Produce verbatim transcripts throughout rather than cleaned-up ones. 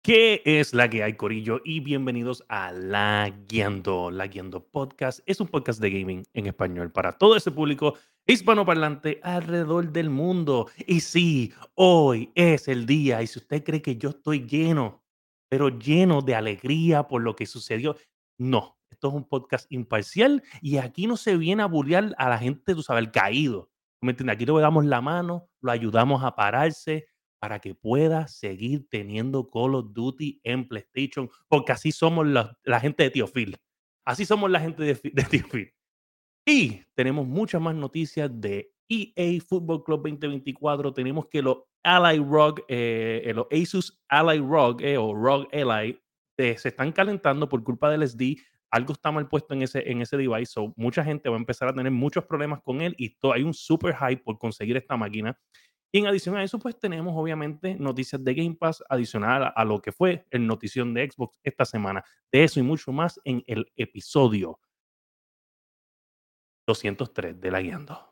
¿Qué es la que hay, corillo? Y bienvenidos a La Guiando. La Guiando Podcast es un podcast de gaming en español para todo ese público hispanoparlante alrededor del mundo. Y sí, hoy es el día. Y si usted cree que yo estoy lleno, pero lleno de alegría por lo que sucedió, no. Esto es un podcast imparcial y aquí no se viene a bullear a la gente, tú sabes, el caído. ¿Me entiendes? Aquí le damos la mano, lo ayudamos a pararse para que pueda seguir teniendo Call of Duty en PlayStation, porque así somos la, la gente de Tío Phil. Así somos la gente de, Fi- de Tío Phil. Y tenemos muchas más noticias de E A Football Club veinte veinticuatro. Tenemos que los Ally Rock, eh, eh, los Asus Ally Rock eh, o Rock Ally eh, se están calentando por culpa del S D. Algo está mal puesto en ese, en ese device. So, mucha gente va a empezar a tener muchos problemas con él y to- hay un super hype por conseguir esta máquina. Y en adición a eso, pues tenemos obviamente noticias de Game Pass adicional a, a lo que fue el notición de Xbox esta semana. De eso y mucho más en el episodio doscientos tres de La Guiando.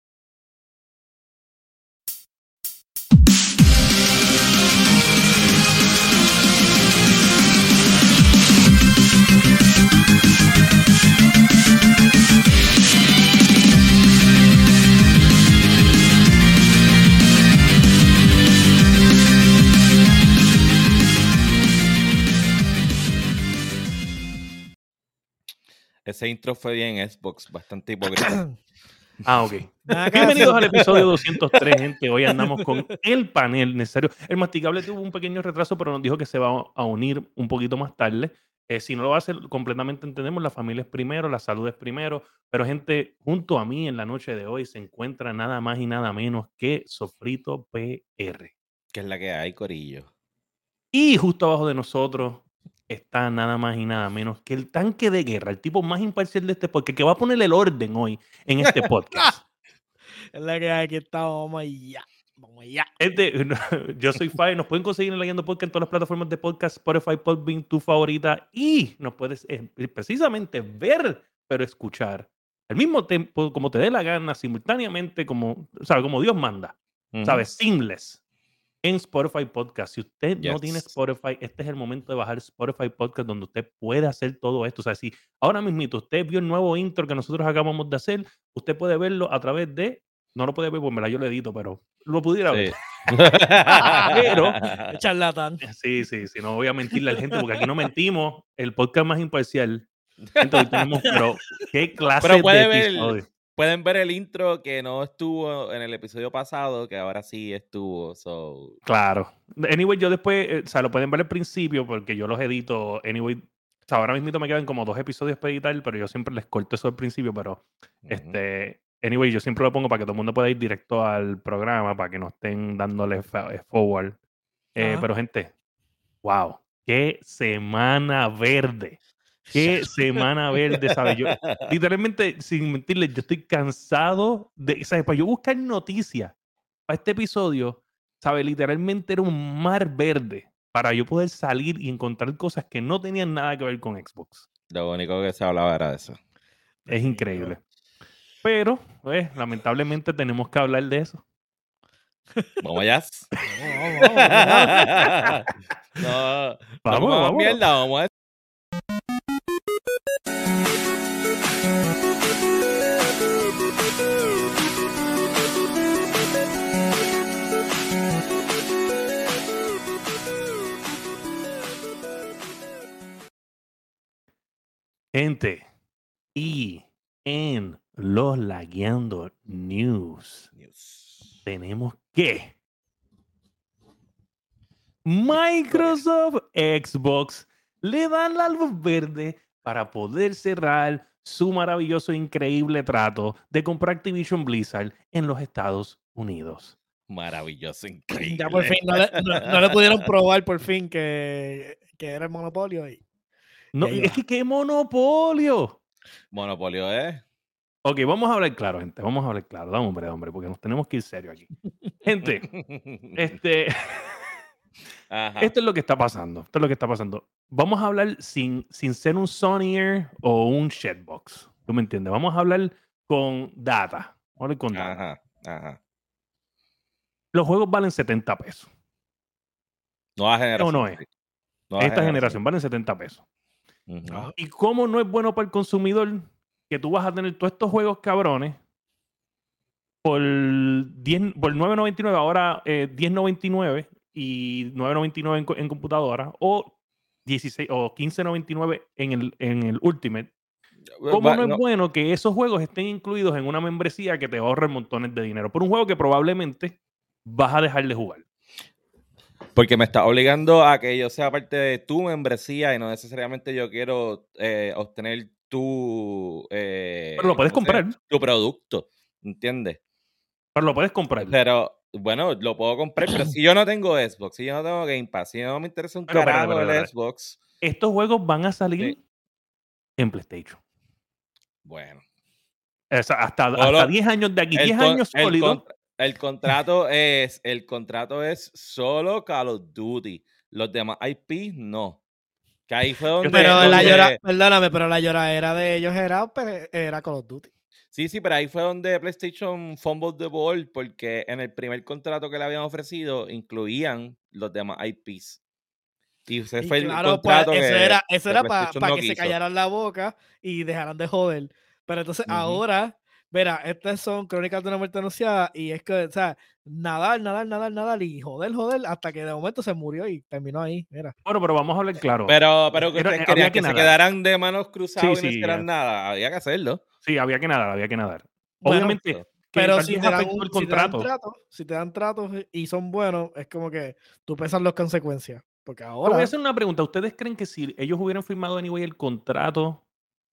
Ese intro fue bien Xbox, bastante hipócrita. Ah, ok. Acá Bienvenidos se- al episodio doscientos tres, gente. Hoy andamos con el panel necesario. El masticable tuvo un pequeño retraso, pero nos dijo que se va a unir un poquito más tarde. Eh, si no lo va a hacer, completamente entendemos, la familia es primero, la salud es primero. Pero, gente, junto a mí en la noche de hoy se encuentra nada más y nada menos que Sofrito P R. Que es la que hay, corillo. Y justo abajo de nosotros está nada más y nada menos que el tanque de guerra, el tipo más imparcial de este podcast, que va a poner el orden hoy en este podcast. Es la que hay, aquí estamos, vamos allá. Vamos allá. Gente, yo soy Fai, nos pueden conseguir en La Guiando Podcast en todas las plataformas de podcast, Spotify, Podbean, tu favorita, y nos puedes eh, precisamente ver, pero escuchar al mismo tiempo, como te dé la gana, simultáneamente, como, ¿sabe? Como Dios manda, Ujú. ¿sabes? Seamless. En Spotify Podcast. Si usted no tiene Yes. Spotify, este es el momento de bajar Spotify Podcast donde usted puede hacer todo esto. O sea, si ahora mismo usted vio el nuevo intro que nosotros acabamos de hacer, usted puede verlo a través de, no lo puede ver porque me la yo lo edito, pero lo pudiera ver. Sí. Pero, Qué charlatán. sí, sí, sí, no voy a mentirle a la gente porque aquí no mentimos. El podcast más imparcial. Gente, hoy tenemos, pero qué clase Pero puede de ver, episodio. pueden ver el intro que no estuvo en el episodio pasado, que ahora sí estuvo. So. Claro. Anyway, yo después, eh, o sea, lo pueden ver al principio porque yo los edito. Anyway, o sea, ahora mismo me quedan como dos episodios para editar, pero yo siempre les corto eso al principio, pero Ujú. este, anyway, yo siempre lo pongo para que todo el mundo pueda ir directo al programa, para que no estén dándole fa- eh, forward. Eh, Ajá. pero gente, wow, qué semana verde. Qué semana verde, ¿sabes? Yo, literalmente, sin mentirles, yo estoy cansado de, ¿sabes? Para yo buscar noticias para este episodio, ¿sabes? Literalmente era un mar verde para yo poder salir y encontrar cosas que no tenían nada que ver con Xbox. Lo único que se hablaba era de eso. Es increíble. Pero, pues, lamentablemente tenemos que hablar de eso. Vamos allá. Vamos, vamos, vamos, no, no Vamos, comamos vamos. mierda, vamos a Gente, y en los Lagueando News News. tenemos que Microsoft Xbox le dan la luz verde para poder cerrar su maravilloso e increíble trato de comprar Activision Blizzard en los Estados Unidos. Maravilloso, increíble. Ya por fin, no le, no, no le pudieron probar por fin que, que era el monopolio. Y, No, y ahí es va. que qué monopolio. Monopolio, ¿eh? Ok, vamos a hablar claro, gente. Vamos a hablar claro. Dame, hombre, hombre, porque nos tenemos que ir serio aquí. Gente, este... Ajá. Esto es lo que está pasando. Esto es lo que está pasando. Vamos a hablar sin, sin ser un Sonyer o un Shedbox. ¿Tú me entiendes? Vamos a hablar con data. Vamos a hablar con data. Ajá, ajá. Los juegos valen setenta pesos. Nueva generación. ¿O no es? Sí. Nueva esta generación valen setenta pesos. Ujú. Ah, ¿Y cómo no es bueno para el consumidor que tú vas a tener todos estos juegos cabrones por, diez, por nueve noventa y nueve, ahora eh, diez noventa y nueve y nueve noventa y nueve en, co- en computadora, o dieciséis o quince noventa y nueve en el, en el Ultimate? ¿Cómo Va- no es no, bueno que esos juegos estén incluidos en una membresía que te ahorre montones de dinero por un juego que probablemente vas a dejar de jugar? porque me está obligando a que yo sea parte de tu membresía y no necesariamente yo quiero eh, obtener tu, eh, Pero lo puedes ¿cómo se llama? comprar. Tu producto, ¿entiendes? Pero lo puedes comprar. Pero, bueno, lo puedo comprar, pero si yo no tengo Xbox, si yo no tengo Game Pass, si no me interesa un Pero espérate, carajo espérate, el espérate. Xbox, Estos juegos van a salir sí, en PlayStation. bueno. O sea, hasta, hasta Solo diez años de aquí, el, diez con- años el, sólidos. con- el contrato es el contrato es solo Call of Duty. Los demás I P no. Que ahí fue donde, pero la llora, donde perdóname, pero la lloradera de ellos era, pues, era Call of Duty. sí, sí, pero ahí fue donde PlayStation fumbled the ball porque en el primer contrato que le habían ofrecido incluían los demás I Ps. Y ese Y fue el claro, pues contrato eso que, era, eso que era para PlayStation no que se quiso. callaran la boca y dejaran de joder. Pero entonces Ujú. ahora, verá, estas son crónicas de una muerte anunciada y es que, o sea, nadar, nadar, nadar, nadar y joder, joder, hasta que de momento se murió y terminó ahí, mira. Bueno, pero vamos a hablar claro. Pero, pero que Era- ustedes eh, querían había que, que se nadar. quedaran de manos Sí, cruzadas y no sí, hicieran eh, nada. Había que hacerlo. sí, había que nadar, había que nadar. Bueno, Obviamente Eso. que pero tal si vez te dan afectó un, el si te dan contrato. tratos, si te dan tratos y son buenos, es como que tú pesas las consecuencias. Porque Pero voy a ahora, hacer una pregunta. ¿Ustedes creen que si ellos hubieran firmado anyway el contrato,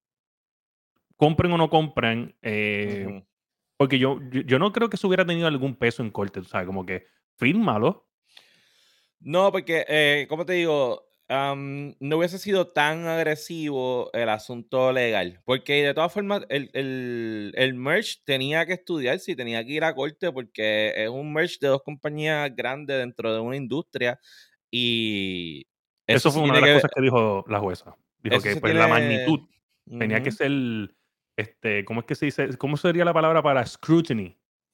compren o no compren, eh, Ujú. porque yo, yo, yo no creo que eso hubiera tenido algún peso en corte, ¿sabes? Como que fírmalo. No, porque, eh, como te digo, am, no hubiese sido tan agresivo el asunto legal. Porque de todas formas, el, el, el merge tenía que estudiarse y tenía que ir a corte porque es un merge de dos compañías grandes dentro de una industria y eso Eso sí fue una de tiene las que, cosas que dijo la jueza. Dijo eso que se pues la tiene, magnitud tenía que ujú. ser, este, ¿cómo es que se dice? ¿Cómo sería la palabra para scrutiny?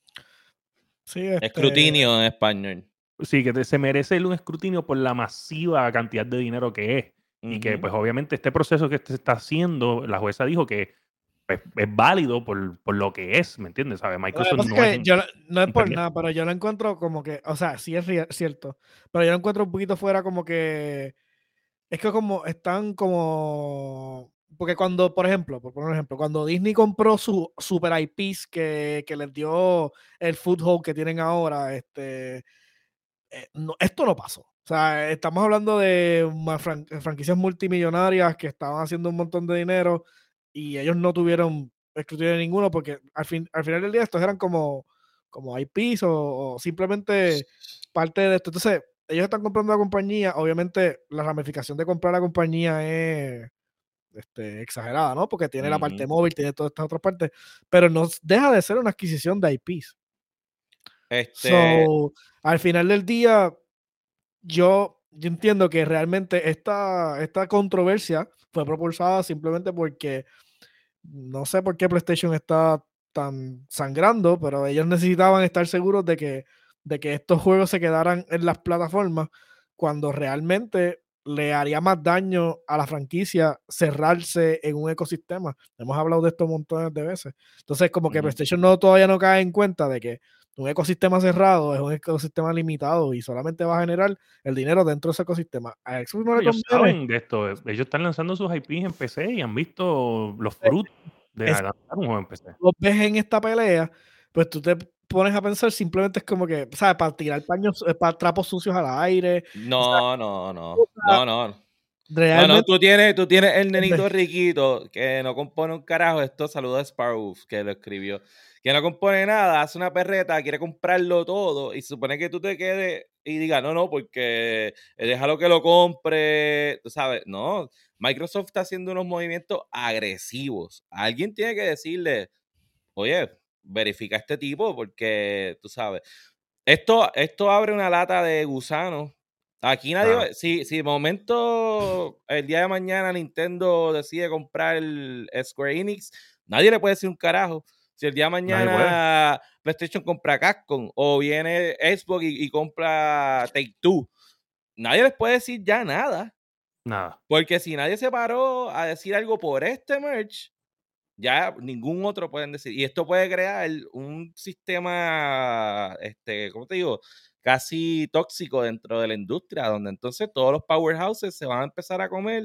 sí, este, Escrutinio en español. Sí, que te- se merece un escrutinio por la masiva cantidad de dinero que es. Y que, Ujú. pues, obviamente, este proceso que se está haciendo, la jueza dijo que pues, es válido por, por lo que es, ¿me entiendes? ¿Sabe? lo que Microsoft pasa es no es que un, yo no, no es un por pendejo. nada, pero yo lo encuentro como que, o sea, sí es ri- cierto, pero yo lo encuentro un poquito fuera como que, es que como están como, porque cuando, por ejemplo, por poner un ejemplo, cuando Disney compró su super I Ps que, que les dio el foothold que tienen ahora, este, eh, no, esto no pasó. O sea, estamos hablando de ma- fran- franquicias multimillonarias que estaban haciendo un montón de dinero y ellos no tuvieron escrutinio de ninguno porque al, fin, al final del día estos eran como, como I Ps o, o simplemente parte de esto. Entonces, ellos están comprando la compañía. Obviamente, la ramificación de comprar la compañía es este, exagerada, ¿no? Porque tiene la parte Ujú. móvil, tiene todas estas otras partes, pero no deja de ser una adquisición de I Ps. Este, So, al final del día, yo, yo entiendo que realmente esta, esta controversia fue propulsada simplemente porque no sé por qué PlayStation está tan sangrando, pero ellos necesitaban estar seguros de que, de que estos juegos se quedaran en las plataformas cuando realmente le haría más daño a la franquicia cerrarse en un ecosistema. Hemos hablado de esto montones de veces. Entonces, como que ujú. PlayStation no, todavía no cae en cuenta de que un ecosistema cerrado es un ecosistema limitado y solamente va a generar el dinero dentro de ese ecosistema. A Xbox no Pero le ellos conviene. saben de esto. eh, Ellos están lanzando sus I Ps en P C y han visto los eh, frutos de Es, lanzar un juego en P C. lo ves en esta pelea, pues tú te pones a pensar simplemente es como que, ¿sabes? Para tirar paños, eh, para trapos sucios al aire. O sea, No, no, no, cosa no, no. No, no, realmente. tú tienes, tú tienes el nenito riquito que no compone un carajo. Esto saluda a Sparrow, que lo escribió. Que no compone nada, hace una perreta, quiere comprarlo todo y se supone que tú te quedes y digas, no, no, porque déjalo que lo compre. Tú sabes, no. Microsoft está haciendo unos movimientos agresivos. Alguien tiene que decirle, oye, verifica a este tipo porque, tú sabes, esto, esto abre una lata de gusanos. Aquí nadie, Claro. va- si, si de momento el día de mañana Nintendo decide comprar el Square Enix, nadie le puede decir un carajo. Si el día de Nadie puede. mañana PlayStation compra Capcom o viene Xbox y, y compra Take-Two, nadie les puede decir ya nada. Nada. Porque si nadie se paró a decir algo por este merch, ya ningún otro pueden decir. Y esto puede crear un sistema, este, ¿cómo te digo? Casi tóxico dentro de la industria, donde entonces todos los powerhouses se van a empezar a comer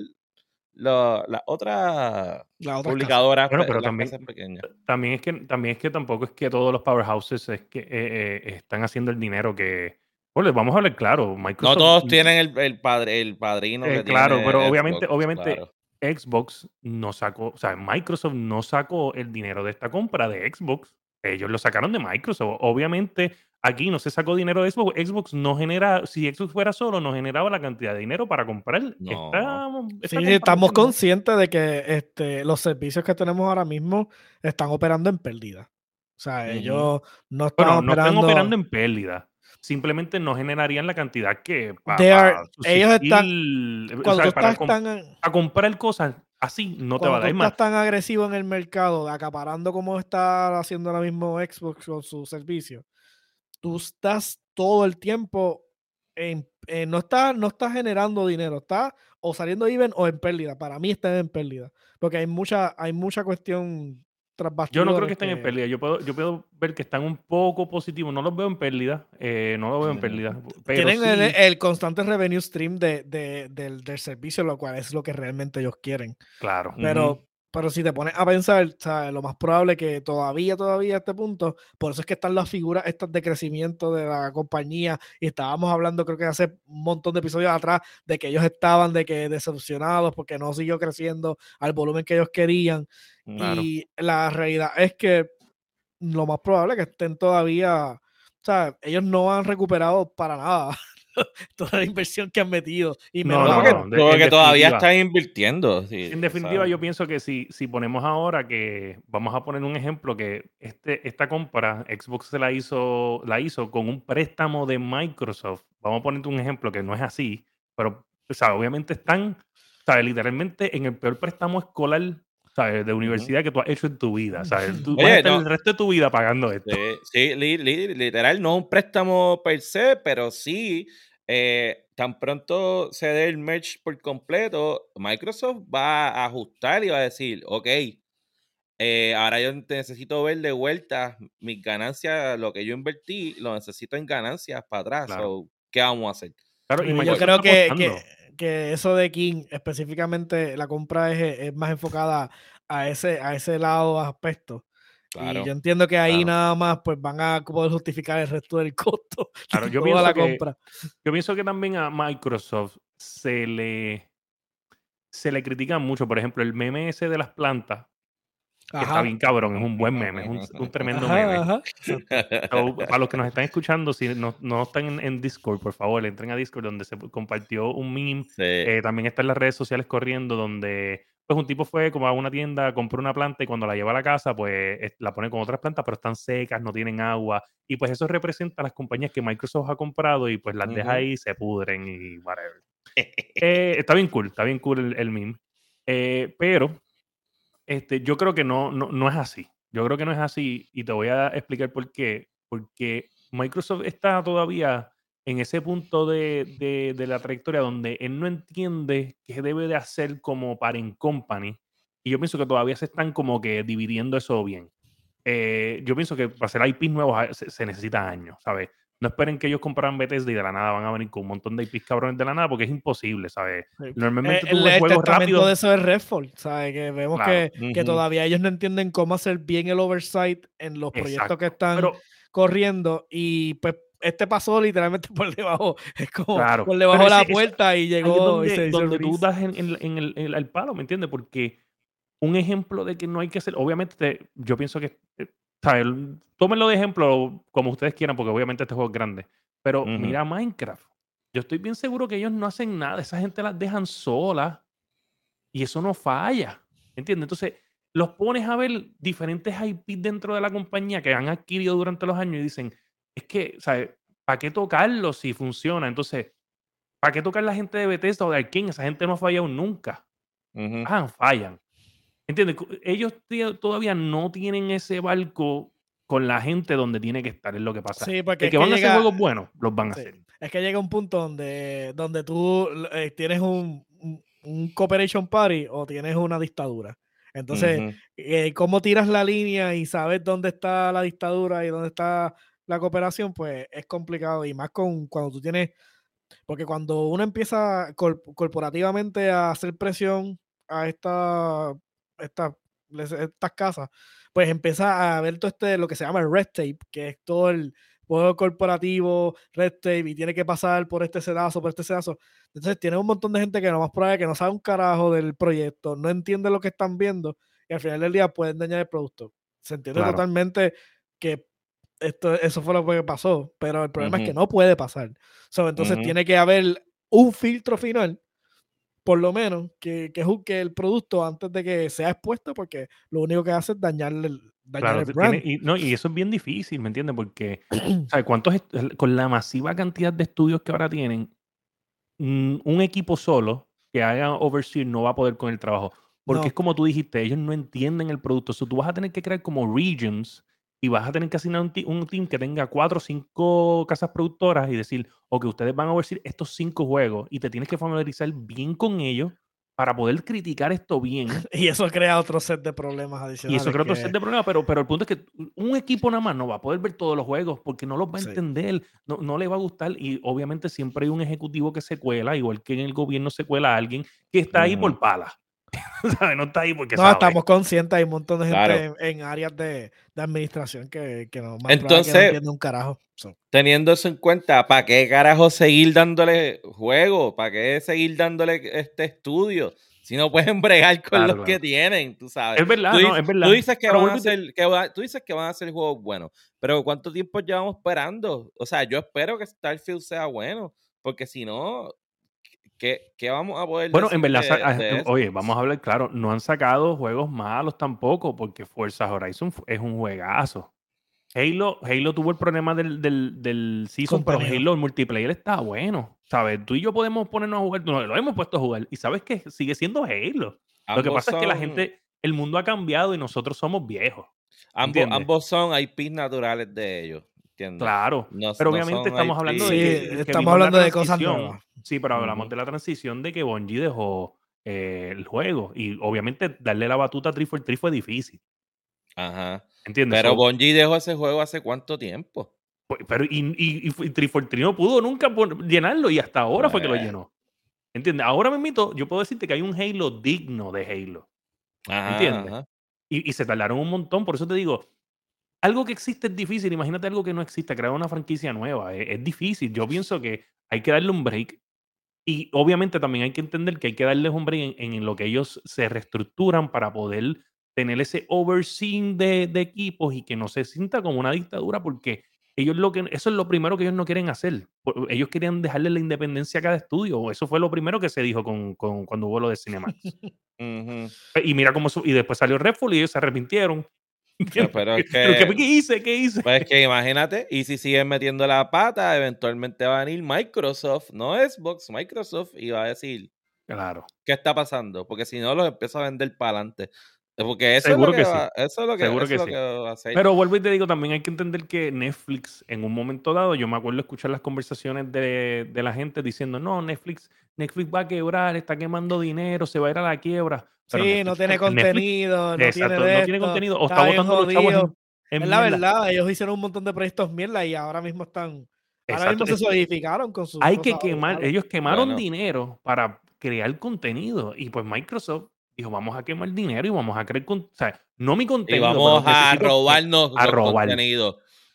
las la otras Las otras casas. publicadoras, Bueno, pe- pero las también, casas pequeñas. también es que también es que tampoco es que todos los powerhouses es que eh, eh, están haciendo el dinero que. Bueno, vamos a hablar claro. No Microsoft, todos mm, tienen el, el padre, el padrino eh, que claro, pero tiene obviamente, Xbox, obviamente claro. Xbox no sacó, o sea, Microsoft no sacó el dinero de esta compra de Xbox. Ellos lo sacaron de Microsoft. Obviamente, aquí no se sacó dinero de Xbox. Xbox no genera, si Xbox fuera solo, no generaba la cantidad de dinero para comprar esta, No. esta Sí, sí, compra, estamos ¿entiendes? conscientes de que este, los servicios que tenemos ahora mismo están operando en pérdida. O sea, Ujú. ellos no están Bueno, no están operando operando. en pérdida. Simplemente no generarían la cantidad que They are- para ellos están. subsistir, o Cuando sea, tú para estás com- tan. a comprar cosas así no te va a Cuando tú dar. Es más, estás tan agresivo en el mercado, acaparando como está haciendo ahora mismo Xbox con su servicio, tú estás todo el tiempo en, en- no estás no estás generando dinero, estás o saliendo even o en pérdida. Para mí está en pérdida, porque hay mucha hay mucha cuestión tras yo no creo que bastidores estén en que pérdida. Yo puedo, yo puedo ver que están un poco positivos. No los veo en pérdida. eh, no los veo en Ujú. pérdida. Pero tienen el, sí, el constante revenue stream de, de- del, del servicio, lo cual es lo que realmente ellos quieren. claro. Pero, Ujú. pero si te pones a pensar, ¿sabes? Lo más probable que todavía, todavía a este punto, por eso es que están las figuras estas de crecimiento de la compañía, y estábamos hablando creo que hace un montón de episodios atrás de que ellos estaban de que decepcionados porque no siguió creciendo al volumen que ellos querían. Claro. Y la realidad es que lo más probable es que estén todavía, o sea, ellos no han recuperado para nada toda la inversión que han metido. Y No, menos No, no, porque, ahora. no. de- porque en todavía definitiva. están invirtiendo. Sí, En o definitiva, sea, yo pienso que si, si ponemos ahora que vamos a poner un ejemplo que este, esta compra Xbox se la hizo, la hizo con un préstamo de Microsoft. Vamos a poner un ejemplo que no es así, pero o sea, obviamente están, ¿sabes? Literalmente en el peor préstamo escolar, ¿sabes? De ujú. universidad que tú has hecho en tu vida. ¿Sabes? Tú vas a Oye, estar no, el resto de tu vida pagando esto. sí, sí, li- li- literal, no un préstamo per se, pero sí, eh, tan pronto se dé el merge por completo, Microsoft va a ajustar y va a decir, ok, eh, ahora yo necesito ver de vuelta mis ganancias, lo que yo invertí, lo necesito en ganancias para atrás. Claro. So, ¿qué vamos a hacer? Claro, y Yo Microsoft creo está que, apostando. que, que eso de King, específicamente la compra es, es más enfocada a ese, a ese lado aspecto. Claro. Y yo entiendo que ahí Claro. nada más pues van a poder justificar el resto del costo Claro, de yo toda la pienso que, compra. yo pienso que también a Microsoft se le, se le critica mucho. Por ejemplo, el meme ese de las plantas, que está Ajá, bien cabrón, es un buen meme, es un, un tremendo ajá, meme. ajá. Exacto. So, para los que nos están escuchando, si no, no están en, en Discord, por favor, entren a Discord donde se compartió un meme. Sí. Eh, también está en las redes sociales corriendo donde pues un tipo fue como a una tienda, compró una planta y cuando la lleva a la casa, pues es- la pone con otras plantas, pero están secas, no tienen agua. Y pues eso representa a las compañías que Microsoft ha comprado y pues las deja Ujú. ahí, se pudren y whatever. Eh, está bien cool, está bien cool el, el meme. Eh, pero este, yo creo que no, no, no es así. Yo creo que no es así y te voy a explicar por qué. Porque Microsoft está todavía en ese punto de, de- de la trayectoria donde él no entiende qué debe de hacer como parent company. Y yo pienso que todavía se están como que dividiendo eso bien. Eh, yo pienso que para hacer I Ps nuevos ah, se, se necesita años, ¿sabes? No esperen que ellos compraran Bethesda y de la nada van a venir con un montón de I Ps cabrones de la nada porque es imposible, ¿sabes? Sí. Eh, Normalmente tú el, ves el juegos testamento rápidos. de eso es Redfall, ¿sabes? Que vemos Claro. que, que Ujú. todavía ellos no entienden cómo hacer bien el oversight en los proyectos que Exacto. están Pero, corriendo, y pues este pasó literalmente por debajo, es como claro. por Pero debajo de la ese, ese- puerta y ahí es llegó y se donde, hizo el donde tú release. das en, en- en el, en el- al palo, ¿me entiendes? Porque un ejemplo de que no hay que hacer, obviamente te- yo pienso que, eh, ¿sabes? Tómenlo de ejemplo como ustedes quieran, porque obviamente este juego es grande. Pero Ujú. mira Minecraft. Yo estoy bien seguro que ellos no hacen nada. Esa gente las dejan solas y eso no falla. ¿Entiendes? Entonces, los pones a ver diferentes I Ps dentro de la compañía que han adquirido durante los años y dicen, es que, ¿sabes? ¿Para qué tocarlo si funciona? Entonces, ¿para qué tocar la gente de Bethesda o de Arkane? Esa gente no ha fallado nunca. Ujú. Ah, fallan. ¿Entiendes? Cu- Ellos tie- todavía no tienen ese barco con la gente donde tiene que estar, es lo que pasa. Sí, porque De es que que van a hacer llega, juegos buenos, los van a sí, hacer. es que llega un punto donde, donde tú eh, tienes un, un- un cooperation party o tienes una dictadura. Entonces, Ujú. eh, cómo tiras la línea y sabes dónde está la dictadura y dónde está la cooperación, pues es complicado. Y más con cuando tú tienes, porque cuando uno empieza cor- corporativamente a hacer presión a esta, esta- les- estas casas, pues empieza a ver todo este, lo que se llama el red tape, que es todo el juego corporativo, red tape, y tiene que pasar por este sedazo, por este sedazo. Entonces tiene un montón de gente que lo más probable es que no sabe un carajo del proyecto, no entiende lo que están viendo, y al final del día pueden dañar el producto. Se entiende Claro. totalmente que esto, eso fue lo que pasó, pero el problema es que Ujú. no puede pasar. So, entonces Ujú. tiene que haber un filtro final, por lo menos, que, que juzgue el producto antes de que sea expuesto, porque lo único que hace es dañar el, dañar Claro, el t tiene brand. y no, y eso es bien difícil, ¿me entiendes? Porque, ¿sabes cuántos est el con la masiva cantidad de estudios que ahora tienen, mm, un equipo solo que haga oversee no va a poder con el trabajo, porque es No, como tú dijiste, ellos no entienden el producto. So, tú vas a tener que crear como regions y vas a tener que asignar un, ti- un team que tenga cuatro o cinco casas productoras y decir, ok, ustedes van a oversee estos cinco juegos y te tienes que familiarizar bien con ellos para poder criticar esto bien. y eso crea otro set de problemas Y eso adicionales crea otro set que de problemas, pero, pero el punto es que un equipo nada más no va a poder ver todos los juegos porque no los va a sí. entender, no, no le va a gustar. Y obviamente siempre hay un ejecutivo que se cuela, igual que en el gobierno se cuela a alguien que está ahí Ujú. por pala. ¿Sabes? No está ahí porque No, sabe. estamos conscientes, hay un montón de gente Claro. en, en áreas de, de administración que, que no, más probable que no Entonces, entiende un carajo. So, teniendo eso en cuenta, ¿para qué carajo seguir dándole juego? ¿Para qué seguir dándole este estudio? Si no pueden bregar con Claro, los que claro. tienen, tú sabes. Es verdad, Tú, no, dices, es tú verdad. dices que Pero van a vuelvo y te- hacer, que va- tú dices que van a hacer juegos buenos, pero ¿cuánto tiempo llevamos esperando? O sea, yo espero que Starfield sea bueno, porque si no, ¿qué, qué vamos a poder Bueno, en decir verdad, sa- de, ah, de em, esto? oye, vamos a hablar claro, no han sacado juegos malos tampoco, porque Forza Horizon fu- es un juegazo. Halo, Halo tuvo el problema del, del, del season, pero contenido. Halo el multiplayer está bueno. ¿Sabes? Tú y yo podemos ponernos a jugar, no, lo hemos puesto a jugar. Y sabes que sigue siendo Halo. Lo que Ambos pasa es que la son, gente, el mundo ha cambiado y nosotros somos viejos. ambos, ¿Entiendes? ambos son I Ps naturales de ellos, ¿entiendes? Claro. No, Pero no obviamente son estamos hablando Sí, de I Ps. que, que estamos vimos la hablando de cosas transición. nuevas. Sí, pero hablamos Ujú. de la transición de que Bungie dejó eh, el juego. Y obviamente darle la batuta a tres cuatro tres fue difícil. Ajá. ¿Entiendes? Pero So, Bungie dejó ese juego hace cuánto tiempo. pues, pero y, y, y, fu- tres cuatro tres no pudo nunca pon- llenarlo y hasta ahora fue que lo Pues, llenó. ¿Entiendes? Ahora mismito, yo puedo decirte que hay un Halo digno de Halo. ajá, ¿Entiendes? ajá. Y, y se tardaron un montón. Por eso te digo, algo que existe es difícil. Imagínate algo que no existe, crear una franquicia nueva. Es, es difícil. Yo pienso que hay que darle un break. Y obviamente también hay que entender que hay que darles un break en, en lo que ellos se reestructuran para poder tener ese overseeing de, de equipos y que no se sienta como una dictadura, porque ellos lo que eso es lo primero que ellos no quieren hacer. Por- Ellos querían dejarle la independencia a cada estudio. Eso fue lo primero que se dijo con, con- cuando hubo lo de Cinemax. Ujú. Y mira cómo su- y después salió Redfall y ellos se arrepintieron. Pues, ¿Entiendes? pero es Pero ¿qué, que, qué hice? ¿Qué hice? pues es que imagínate, y si siguen metiendo la pata, eventualmente va a venir Microsoft, no Xbox, Microsoft, y va a decir, Claro, ¿qué está pasando? Porque si no, los empieza a vender para adelante. Porque eso es lo seguro que que sí. va, eso es lo que, Seguro eso que es lo sí. que va a hacer. Pero vuelvo y te digo, también hay que entender que Netflix, en un momento dado, yo me acuerdo escuchar las conversaciones de, de la gente diciendo, no, Netflix, Netflix va a quebrar, está quemando dinero, se va a ir a la quiebra. Pero Sí, no Netflix, tiene el Netflix, contenido, no tiene exacto, de no tiene esto, contenido o está está bien botando los chavos jodido. en, en Es la mierda. verdad, ellos hicieron un montón de proyectos mierda y ahora mismo están, ahora Exacto. mismo se es que solidificaron con sus hay cosas que quemar, originales. ellos quemaron Bueno, dinero para crear contenido y pues Microsoft dijo, vamos a quemar dinero y vamos a crear, con- o sea, no mi y contenido, pero vamos a necesito que, robarnos a los robar. contenidos.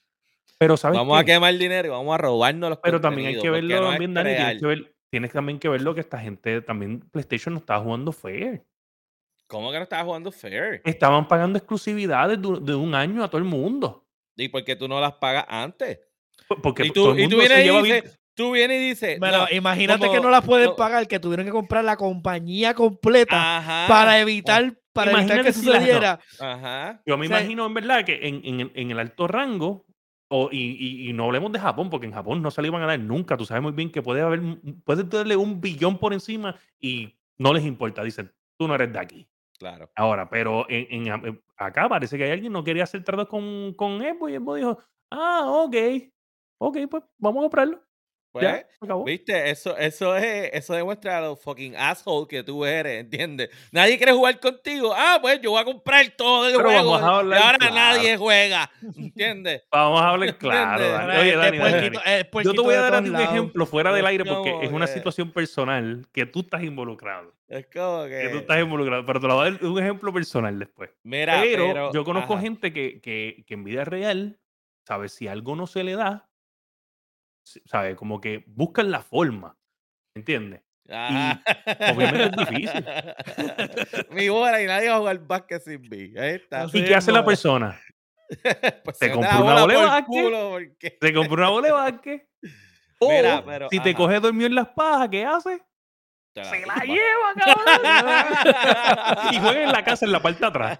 Pero ¿sabes Vamos a qué? quemar dinero y vamos a robarnos los Pero también hay contenidos, que porque verlo no es también, Dani, tienes crear. que ver, tienes también que verlo que esta gente también, PlayStation no estaba jugando fair. ¿Cómo que no estaba jugando fair? Estaban pagando exclusividades de, un de un año a todo el mundo. ¿Y por qué tú no las pagas antes? Po- Porque Y todo tú, el y tú mundo se vienes y lleva bien. dices, tú vienes y dices, Bueno, no, imagínate que no como, la pueden no, pagar, que tuvieron que comprar la compañía completa para ajá, evitar, para evitar que Imagínate si las no. sucediera. ajá, Yo O me sea, imagino en verdad que en, en el en el alto rango, o, y, y- y no hablemos de Japón, porque en Japón no se le iban a dar nunca. Tú sabes muy bien que puede haber, un- puedes darle un billón por encima y no les importa. Dicen, tú no eres de aquí. claro. Ahora, pero en, en a- eh, acá parece que hay alguien que no quería hacer tratos con, con Evo y Evo dijo, ah, ok, ok, pues vamos a comprarlo. Pues, ya, se acabó. viste, eso, eso es, eso demuestra lo fucking asshole que tú eres, ¿entiendes? Nadie quiere jugar contigo. Ah, pues yo voy a comprar todo el Pero juego vamos a y hablar ahora claro. nadie juega, ¿entiendes? Vamos a hablar claro, ¿Entiendes? Dani. Ahora, Oye, este Dani, Dani, puerquito, Dani. el Yo te puerquito voy a de dar a todos ti un lados. ejemplo fuera del Es aire porque como es una que- situación personal que tú estás involucrado. Es como Que tú que... estás involucrado, pero te lo voy a dar un ejemplo personal después. Mira, Pero, pero... yo conozco ajá. gente que, que, que en vida real, ¿sabes? Si algo no se le da, si- ¿sabes? Como que buscan la forma, ¿entiendes? Ajá. Y obviamente es difícil. Mi bola y nadie va a jugar básquet sin mí. Ahí está. Así ¿Y qué hace la mismo es. persona? Pues Se se mete compra la una bola bola de por básquet, culo porque... se compra una bola de básquet, Mira, o pero... si te ajá, coge dormido en las pajas, ¿qué hace? te la Se la tumba. lleva, cabrón. Y juega en la casa, en la parte de atrás.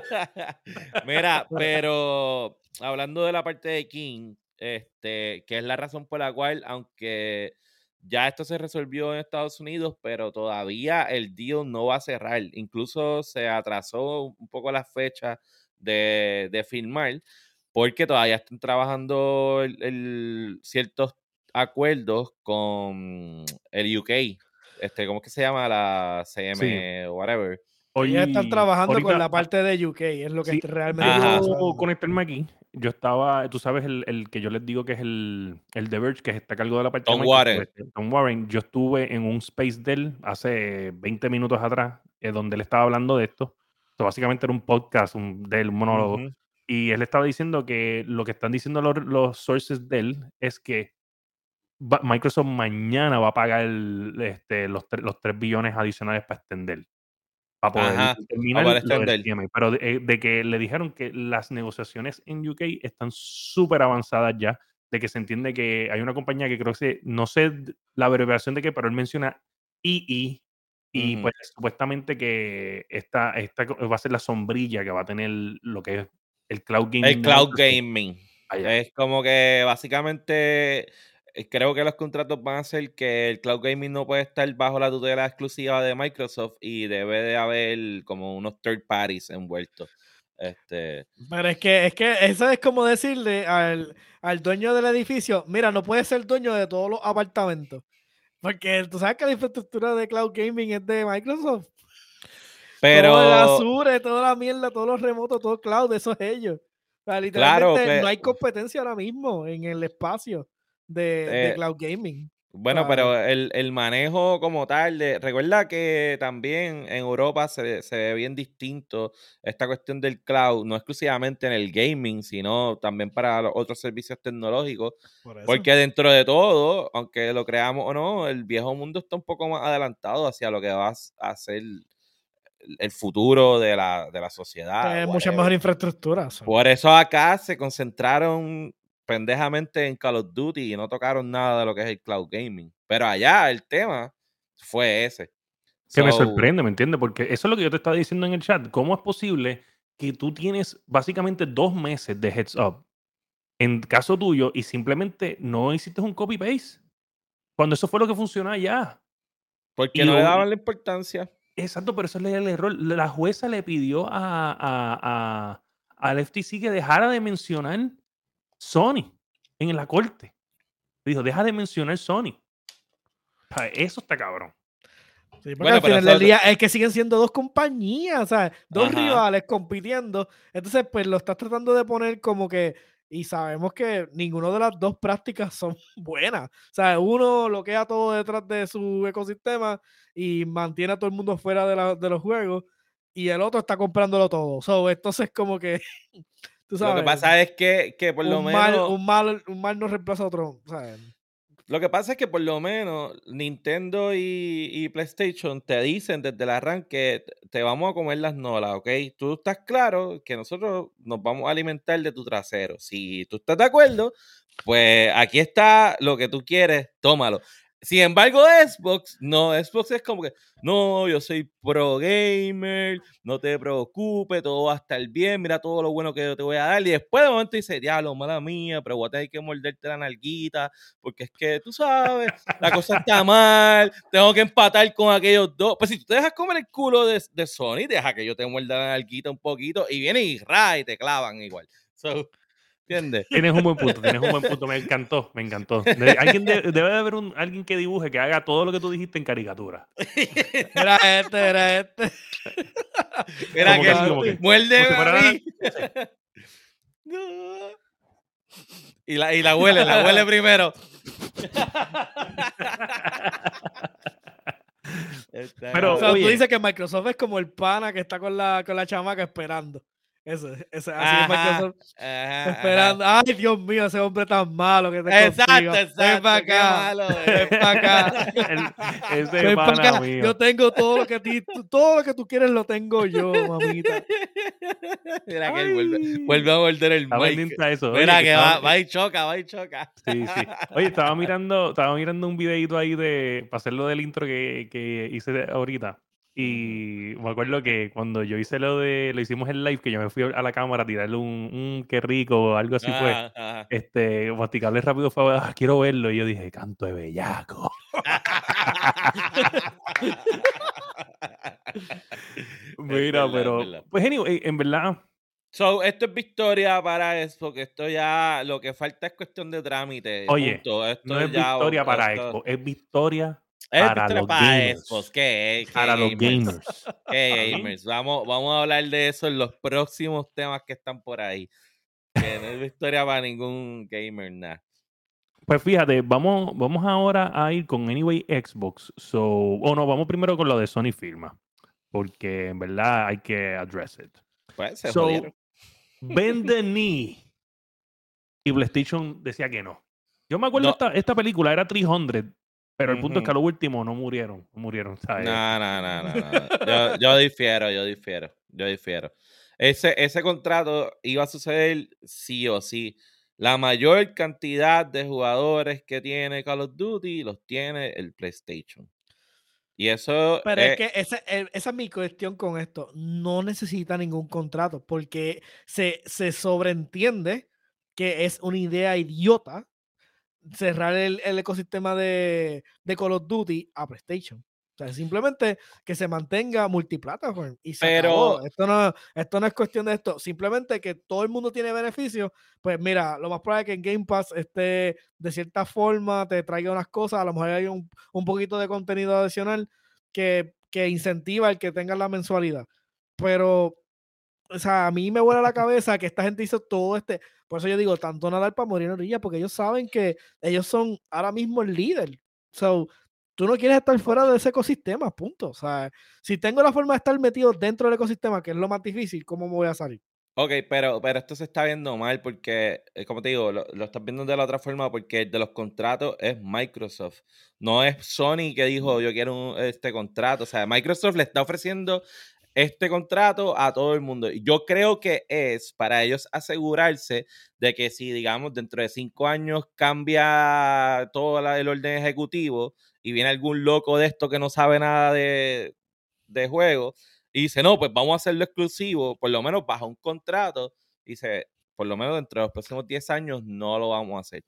Mira, pero hablando de la parte de King, este, que es la razón por la cual, aunque ya esto se resolvió en Estados Unidos, pero todavía el deal no va a cerrar. Incluso se atrasó un poco la fecha de, de filmar, porque todavía están trabajando el, el- ciertos acuerdos con el U K. Este, ¿cómo es que se llama? La C Sí. M, whatever. Que ellos están Hoy, trabajando con ahorita, la parte de U K, es lo que sí, realmente antes está Ajá. de yo pasando. conectarme aquí, yo estaba, tú sabes, el, el que yo les digo que es el, el The Verge, que está a cargo de la parte Tom de Microsoft, Warren. este, Tom Warren. Yo estuve en un space de él hace veinte minutos atrás, eh, donde él estaba hablando de esto. So, básicamente era un podcast un, de él, un monólogo. Ujú. Y él estaba diciendo que lo que están diciendo los, los sources de él es que va- Microsoft mañana va a pagar el, este, los, tre- los tres billones adicionales para extender, para poder Ajá. terminar Para lo del extender. C M A. Pero de, eh, de que le dijeron que las negociaciones en U K están súper avanzadas ya, de que se entiende que hay una compañía que creo que, se- no sé d- la abreviación de qué, pero él menciona E E, y Ujú. pues supuestamente que esta, esta co- va a ser la sombrilla que va a tener lo que es el cloud gaming El de cloud Microsoft gaming. allá. Es como que básicamente eh, creo que los contratos van a ser que el cloud gaming no puede estar bajo la tutela exclusiva de Microsoft y debe de haber como unos third parties envueltos. Este, Pero es que, es que eso es como decirle al, al dueño del edificio, mira, no puedes ser dueño de todos los apartamentos. Porque tú sabes que la infraestructura de cloud gaming es de Microsoft. Todo el pero Azure, toda la mierda, todos los remotos, todo cloud, eso es ellos. O sea, claro, literalmente pe- no hay competencia ahora mismo en el espacio de, de eh, cloud gaming. bueno, ¿Sabes? pero el, el manejo como tal, de, recuerda que también en Europa se, se ve bien distinto esta cuestión del cloud, no exclusivamente en el gaming, sino también para los otros servicios tecnológicos, Por eso. porque dentro de todo, aunque lo creamos o no, el viejo mundo está un poco más adelantado hacia lo que va a ser el, el futuro de la, de la sociedad. Tiene mucha whatever. mejor infraestructura. so. Por eso acá se concentraron pendejamente en Call of Duty y no tocaron nada de lo que es el cloud gaming. Pero allá el tema fue ese. Que me So, sorprende, ¿me entiendes? Porque eso es lo que yo te estaba diciendo en el chat. ¿Cómo es posible que tú tienes básicamente dos meses de heads up en caso tuyo y simplemente no hiciste un copy-paste? Cuando eso fue lo que funcionó allá. porque Y no le lo- daban la importancia. Exacto, pero eso es el error. La jueza le pidió a, a- a- al F T C que dejara de mencionar Sony en la corte. Dijo, deja de mencionar Sony. O sea, eso está cabrón. Sí, porque Bueno, al pero final eso- del día es que siguen siendo dos compañías, o sea, dos Ajá. rivales compitiendo. Entonces, pues lo estás tratando de poner como que, y sabemos que ninguna de las dos prácticas son buenas. O sea, uno bloquea todo detrás de su ecosistema y mantiene a todo el mundo fuera de, la- de los juegos, y el otro está comprándolo todo. So, entonces, como que, tú Lo sabes, que pasa es que, que por lo un, mal, menos. un, mal, un mal no reemplaza a otro. ¿Sabes? Lo que pasa es que por lo menos Nintendo y, y PlayStation te dicen desde el arranque, te vamos a comer las nolas, ¿ok? Tú estás claro que nosotros nos vamos a alimentar de tu trasero. Si tú estás de acuerdo, pues aquí está lo que tú quieres, tómalo. Sin embargo, Xbox, no, Xbox es como que, no, yo soy pro gamer, no te preocupes, todo va a estar bien, mira todo lo bueno que yo te voy a dar. Y después de momento dice, diablo, mala mía, pero voy a tener que morderte la nalguita, porque es que, tú sabes, la cosa está mal, tengo que empatar con aquellos dos. Pues si tú te dejas comer el culo de, de Sony, deja que yo te muerda la nalguita un poquito, y viene y ra, y te clavan igual. So, ¿Entiendes? Tienes un buen punto, tienes un buen punto. Me encantó, me encantó. De- alguien de- debe de haber un, alguien que dibuje, que haga todo lo que tú dijiste en caricatura. Era este, era este. Era Como que que así, él como que. muerde como si fuera a la- mí. No. Y la, y la huele, la huele primero. Está Pero, O sea, tú oye, dices que Microsoft es como el pana que está con la, con la chamaca esperando. Eso, eso, así es Ajá, Microsoft ajá, esperando. ajá. Ay, Dios mío, ese hombre tan malo que te Exacto, consigo. Ven exacto. para Qué acá. malo, Ven para acá. el- ese Ven para pana acá. mío. Yo tengo todo lo que ti, tú- todo lo que tú quieres lo tengo yo, mamita. Mira que él vuelve, Ay. vuelve a morder el Está mic. pendiente a eso. Oye, Mira que que estaba- va, va y choca, va y choca. Sí, sí. Oye, estaba mirando, estaba mirando un videito ahí de para hacer lo del intro que, que hice ahorita. Y me acuerdo que cuando yo hice lo de, lo hicimos en live, que yo me fui a la cámara a tirarle un, un qué rico o algo así fue. Ajá, ajá. Este, masticable rápido fue, "Ah, quiero verlo". Y yo dije, canto de bellaco. Mira, verdad, pero, es verdad. pues anyway, en verdad, So, esto es victoria para eso, porque esto ya, lo que falta es cuestión de trámite. oye, punto. Esto no es ya, victoria para esto- Xbox, es victoria Es para victoria los para gamers. Xbox. ¿Qué, qué Para los gamers? gamers. ¿Qué ¿Ah? gamers? Vamos, vamos a hablar de eso en los próximos temas que están por ahí. Que no es victoria para ningún gamer, nada. Pues fíjate, vamos, vamos ahora a ir con Anyway Xbox. So, o no, vamos primero con lo de Sony Firma. Porque en verdad hay que address it. Pues se So, jodieron. Bend the Knee. Y PlayStation decía que no. Yo me acuerdo No. esta, esta película era trescientos, pero el punto es que a Ujú. lo último no murieron. No murieron, ¿sabes? No, no, no, no, no. Yo, yo difiero, yo difiero, yo difiero. Ese, ese contrato iba a suceder sí o sí. La mayor cantidad de jugadores que tiene Call of Duty los tiene el PlayStation. Y eso Pero es, es que esa, eh, esa es mi cuestión con esto. No necesita ningún contrato porque se, se sobreentiende que es una idea idiota cerrar el, el ecosistema de, de Call of Duty a PlayStation. O sea, simplemente que se mantenga multiplataforma y se Pero- acabó. Esto no, esto no es cuestión de esto. Simplemente que todo el mundo tiene beneficios. Pues mira, lo más probable es que en Game Pass esté de cierta forma, te traiga unas cosas. A lo mejor hay un, un poquito de contenido adicional que, que incentiva el que tenga la mensualidad. Pero, o sea, a mí me vuela la cabeza que esta gente hizo todo este. Por eso yo digo, tanto nadar para morir en orilla, porque ellos saben que ellos son ahora mismo el líder. So, tú no quieres estar fuera de ese ecosistema, punto. O sea, si tengo la forma de estar metido dentro del ecosistema, que es lo más difícil, ¿cómo me voy a salir? ok, pero, pero esto se está viendo mal porque, eh, como te digo, lo, lo estás viendo de la otra forma porque el de los contratos es Microsoft. No es Sony que dijo, yo quiero un- este contrato. O sea, Microsoft le está ofreciendo este contrato a todo el mundo. Y yo creo que es para ellos asegurarse de que si, digamos, dentro de cinco años cambia todo la- el orden ejecutivo y viene algún loco de esto que no sabe nada de, de juego y dice, no, pues vamos a hacerlo exclusivo, por lo menos bajo un contrato, y dice, por lo menos dentro de los próximos diez años no lo vamos a hacer.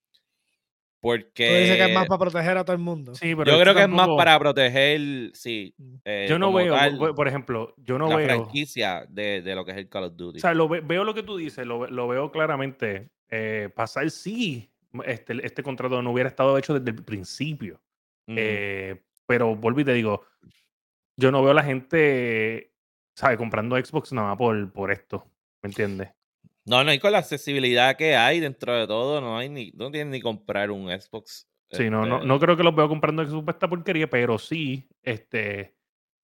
Porque Tú dices que es más para proteger a todo el mundo. Sí, pero yo es creo que es tampoco- más para proteger, sí, eh, Yo no como veo, tal, por, por ejemplo, yo no la veo. franquicia de, de lo que es el Call of Duty. O sea, lo ve- veo lo que tú dices, lo, ve- lo veo claramente. Eh, pasar sí, este, este contrato no hubiera estado hecho desde el principio. Ujú. Eh, pero vuelvo y te digo, yo no veo a la gente, ¿sabes? Comprando Xbox nada más por, por esto. ¿Me entiendes? No, no, y con la accesibilidad que hay dentro de todo, no hay ni, no tienes ni comprar un Xbox. Sí, no, no, este, no creo que los veo comprando Xbox esta porquería, pero sí, este.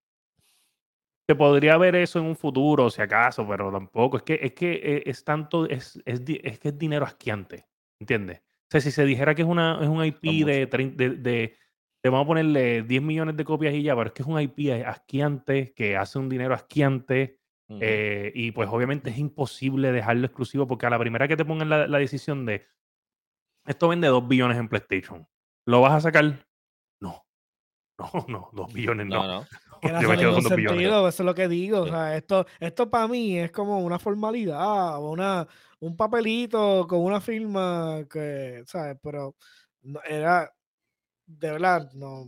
Se podría ver eso en un futuro, si acaso, pero tampoco. Es que es, que eh, es tanto, es, es, di- es que es dinero asqueante, ¿entiendes? O sea, si se dijera que es, una, es un I P Son de, muchos. trein- de, de, de vamos a ponerle diez millones de copias y ya, pero es que es un I P asqueante, que hace un dinero asqueante, Ujú. eh, y pues obviamente es imposible dejarlo exclusivo porque a la primera que te pongan la, la decisión de esto vende dos billones en PlayStation, ¿lo vas a sacar? No, no, no, dos billones no. No, no. Que no Yo hace me quedo ningún con dos billones. sentido, eso es lo que digo. O Sí. sea, esto, esto para mí es como una formalidad, o una, un papelito con una firma que, ¿sabes? Pero no, era, de verdad, no.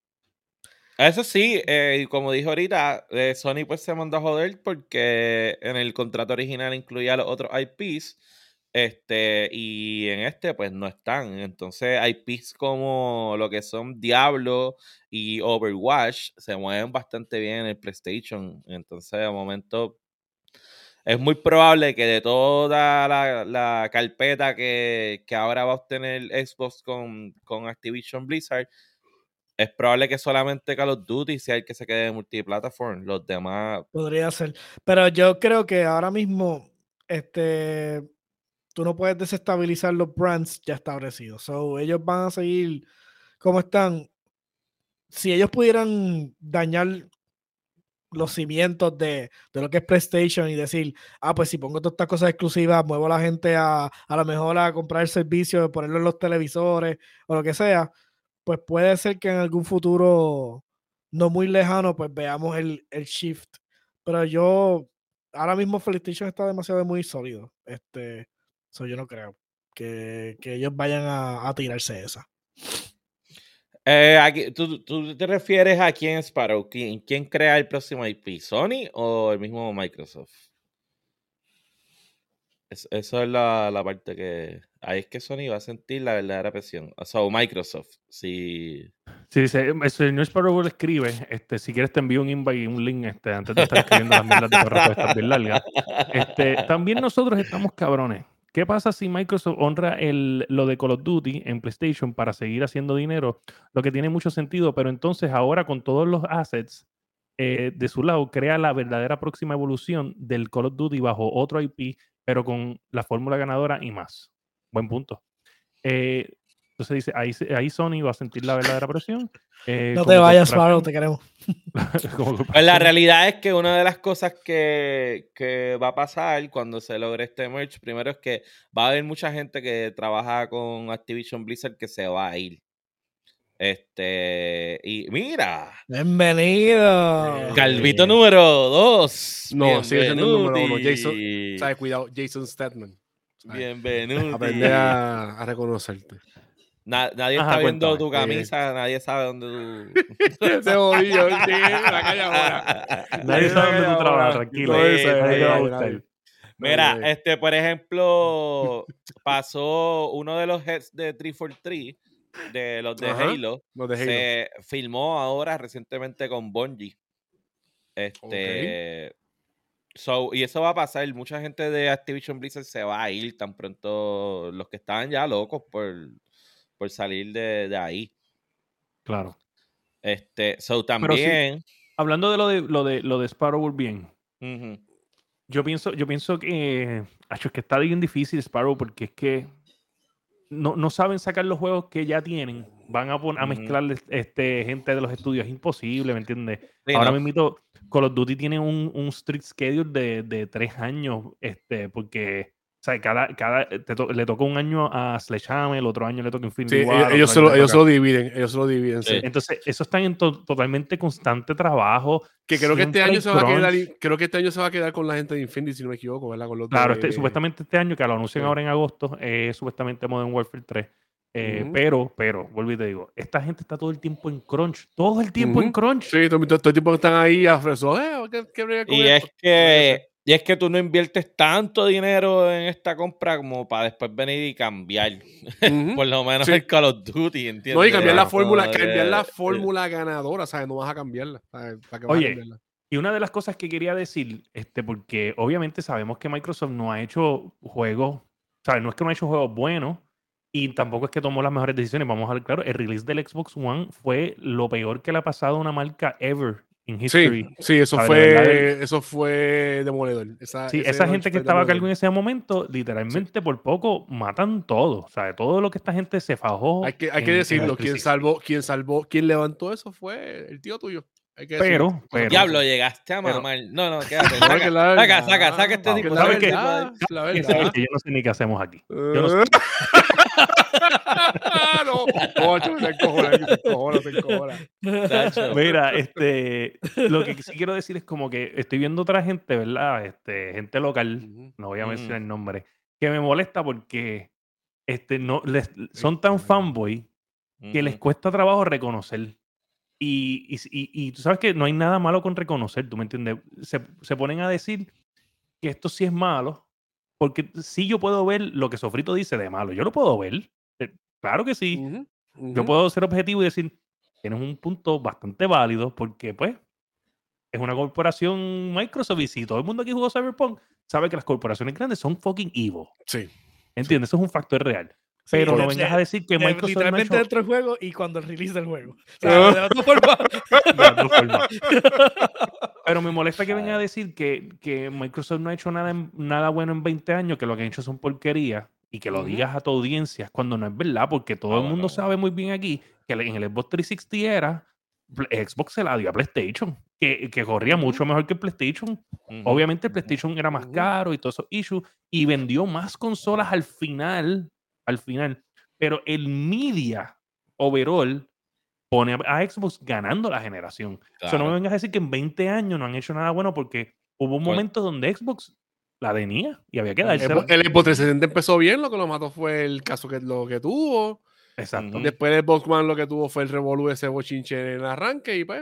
Eso sí, eh, y como dije ahorita, eh, Sony pues se mandó a joder porque en el contrato original incluía los otros I Ps. Este, y en este, pues no están. Entonces, I Ps como lo que son Diablo y Overwatch se mueven bastante bien en el PlayStation. Entonces, de momento, es muy probable que de toda la, la carpeta que, que ahora va a obtener Xbox con, con Activision Blizzard, es probable que solamente Call of Duty sea el que se quede en multiplataforma. Los demás. Podría ser. Pero yo creo que ahora mismo, este, tú no puedes desestabilizar los brands ya establecidos. So, ellos van a seguir como están. Si ellos pudieran dañar los cimientos de, de lo que es PlayStation y decir, ah, pues si pongo todas estas cosas exclusivas, muevo a la gente a a lo mejor a comprar el servicio, de ponerlo en los televisores o lo que sea, pues puede ser que en algún futuro no muy lejano, pues veamos el, el shift. Pero yo, ahora mismo PlayStation está demasiado muy sólido. Este, so yo no creo que, que ellos vayan a, a tirarse esa. Eh, aquí, ¿tú, ¿Tú te refieres a quién es Sparrow? ¿Quién, quién crea el próximo I P? ¿Sony o el mismo Microsoft? Es, eso es la, la parte que... Ahí es que Sony va a sentir la verdadera presión. O sea, o Microsoft. Sí. Sí, dice, el señor Sparrow le escribe, este, si quieres te envío un invite y un link este, antes de estar escribiendo las mierdas de párrafos estas bien largas. Este, también nosotros estamos cabrones. ¿Qué pasa si Microsoft honra el, lo de Call of Duty en PlayStation para seguir haciendo dinero? Lo que tiene mucho sentido, pero entonces ahora con todos los assets eh, de su lado, crea la verdadera próxima evolución del Call of Duty bajo otro I P, pero con la fórmula ganadora y más. Buen punto. Eh, entonces dice, ahí, ahí Sony va a sentir la verdadera presión. Eh, No te como vayas, Sparrow, corporación. te queremos. Como Pues la corporación. realidad es que una de las cosas que, que va a pasar cuando se logre este merge, primero es que va a haber mucha gente que trabaja con Activision Blizzard que se va a ir. Este, y mira, Bienvenido. Calvito Eh, número dos. No, sigue siendo el número uno. Bienvenuti. Jason, ¿sabes? Cuidado, Jason Statham. ¿Sabes? Bienvenuti. Aprende a, a reconocerte. Na- nadie Ajá, está viendo cuéntame. tu camisa, nadie sabe dónde tú. Ese jodido, sí, la calle ahora. Nadie sabe dónde tú ahora. trabajas, tranquilo. No, ese, Nadie nadie, te va a nadie, gustar. nadie. Mira, Nadie. este, por ejemplo, pasó uno de los heads de three forty-three, de los de Ajá, Halo, los de Halo. se filmó ahora recientemente con Bungie. Este, so, y eso va a pasar. Mucha gente de Activision Blizzard se va a ir tan pronto. Los que estaban ya locos por, por salir de, de ahí. Claro. Este, so Pero sí, también. hablando de lo de lo de lo de Sparrow bien, Ujú. yo pienso, yo pienso que, acho, es que está bien difícil Sparrow porque es que no, no saben sacar los juegos que ya tienen. Van a, pon- a Ujú. mezclar este, gente de los estudios. Es imposible, ¿me entiendes? Sí, Ahora ¿no? mismo Call of Duty tiene un, un strict schedule de, de tres años, este, porque o sea, cada, cada, te to- le toca un año a Sledgehammer, el otro año le toca Infinity Sí, War, ellos, otro ellos, se año lo, le ellos se toca- lo dividen, ellos se lo dividen, sí. Sí. Entonces, eso está en to- totalmente constante trabajo. Que creo que este Siempre año hay se va a quedar, crunch. creo que este año se va a quedar con la gente de Infinity, si no me equivoco, ¿verdad? Con los Claro, de- este, supuestamente este año, que lo anuncian Sí. ahora en agosto, es supuestamente Modern Warfare tres. Eh, Ujú. Pero, pero, vuelvo y te digo, esta gente está todo el tiempo en crunch. Todo el tiempo en Ujú. crunch. Sí, todo, todo- todo el tiempo que están ahí a freso, eh, ¿qué, qué brega con Y esto? es que, y es que tú no inviertes tanto dinero en esta compra como para después venir y cambiar. Ujú. Por lo menos Sí. el Call of Duty, ¿entiendes? No, y cambiar la Claro. fórmula, Como cambiar que- la fórmula ganadora, ¿sabes? No vas a cambiarla, ¿sabes? ¿Para qué vas a Oye, cambiarla? y una de las cosas que quería decir, este, porque obviamente sabemos que Microsoft no ha hecho juegos, ¿sabes? No es que no ha hecho juegos buenos y tampoco es que tomó las mejores decisiones. Vamos a ver, claro, el release del Xbox One fue lo peor que le ha pasado a una marca ever in history. Sí, sí, eso ¿sabes? De verdad, fue, el- eso fue demoledor. Esa, Sí, ese esa launch gente que fue estaba a demoledor. cargo en ese momento, literalmente por poco matan todo. O sea, todo lo que esta gente se fajó. Hay que, hay en- que en decirlo, quien electricidad. salvó, quien salvó, quien levantó eso fue el tío tuyo. Hay que decirlo. Pero, Cosas pero, como Diablo, son. llegaste a Pero- mamar. No, no, quédate. No, Saca, que la saca, verdad, saca, saca este Wow. tipo. que la saca ¿Sabes este qué? tipo de- verdad, la ¿Quién verdad. sabe que yo no sé ni qué hacemos aquí? Yo no sé. no, no, chaval, se encojona, se encojona, se encojona. Tacho. Mira, este, lo que sí quiero decir es como que estoy viendo otra gente, ¿verdad? Este, gente local, Ujú. no voy a Ujú. mencionar el nombre, que me molesta porque este, no, les, son tan fanboy que les Ujú. cuesta trabajo reconocer. Y, y, y, y tú sabes que no hay nada malo con reconocer, ¿tú me entiendes? Se, se ponen a decir que esto sí es malo porque sí yo puedo ver lo que Sofrito dice de malo. Yo lo puedo ver. eh, Claro que sí. Ujú, Yo ujú. puedo ser objetivo y decir, tienes un punto bastante válido porque, pues, es una corporación Microsoft y si todo el mundo aquí jugó Cyberpunk sabe que las corporaciones grandes son fucking evil. Sí. ¿Entiendes? Eso es un factor real. Sí, Pero de- no vengas de- a decir que de- Microsoft no ha literalmente hecho dentro del juego y cuando el release del juego. O sea, de las dos formas. de las dos formas. Pero me molesta que venga a decir que, que Microsoft no ha hecho nada, en- nada bueno en veinte años, que lo que han hecho son porquerías y que lo Ujú. digas a tu audiencia cuando no es verdad, porque todo Ah, el mundo bueno, sabe bueno. muy bien aquí que en el Xbox trescientos sesenta era Pl- Xbox se la dio a PlayStation, que, que corría Ujú. mucho mejor que el PlayStation. Ujú, Obviamente el ujú. PlayStation era más Ujú. caro y todos esos issues y vendió más consolas al final, al final. Pero el media overall pone a, a Xbox ganando la generación. O sea, no me Claro. vengas a decir que en veinte años no han hecho nada bueno porque hubo un Fue- momento donde Xbox la tenía y había que Ujú. El, dársela. Xbox- el Xbox trescientos sesenta empezó bien, lo que lo mató fue el caso que lo que tuvo. Exacto. Ujú. Después el Xbox One lo que tuvo fue el revolú ese bochinche en el arranque y pues.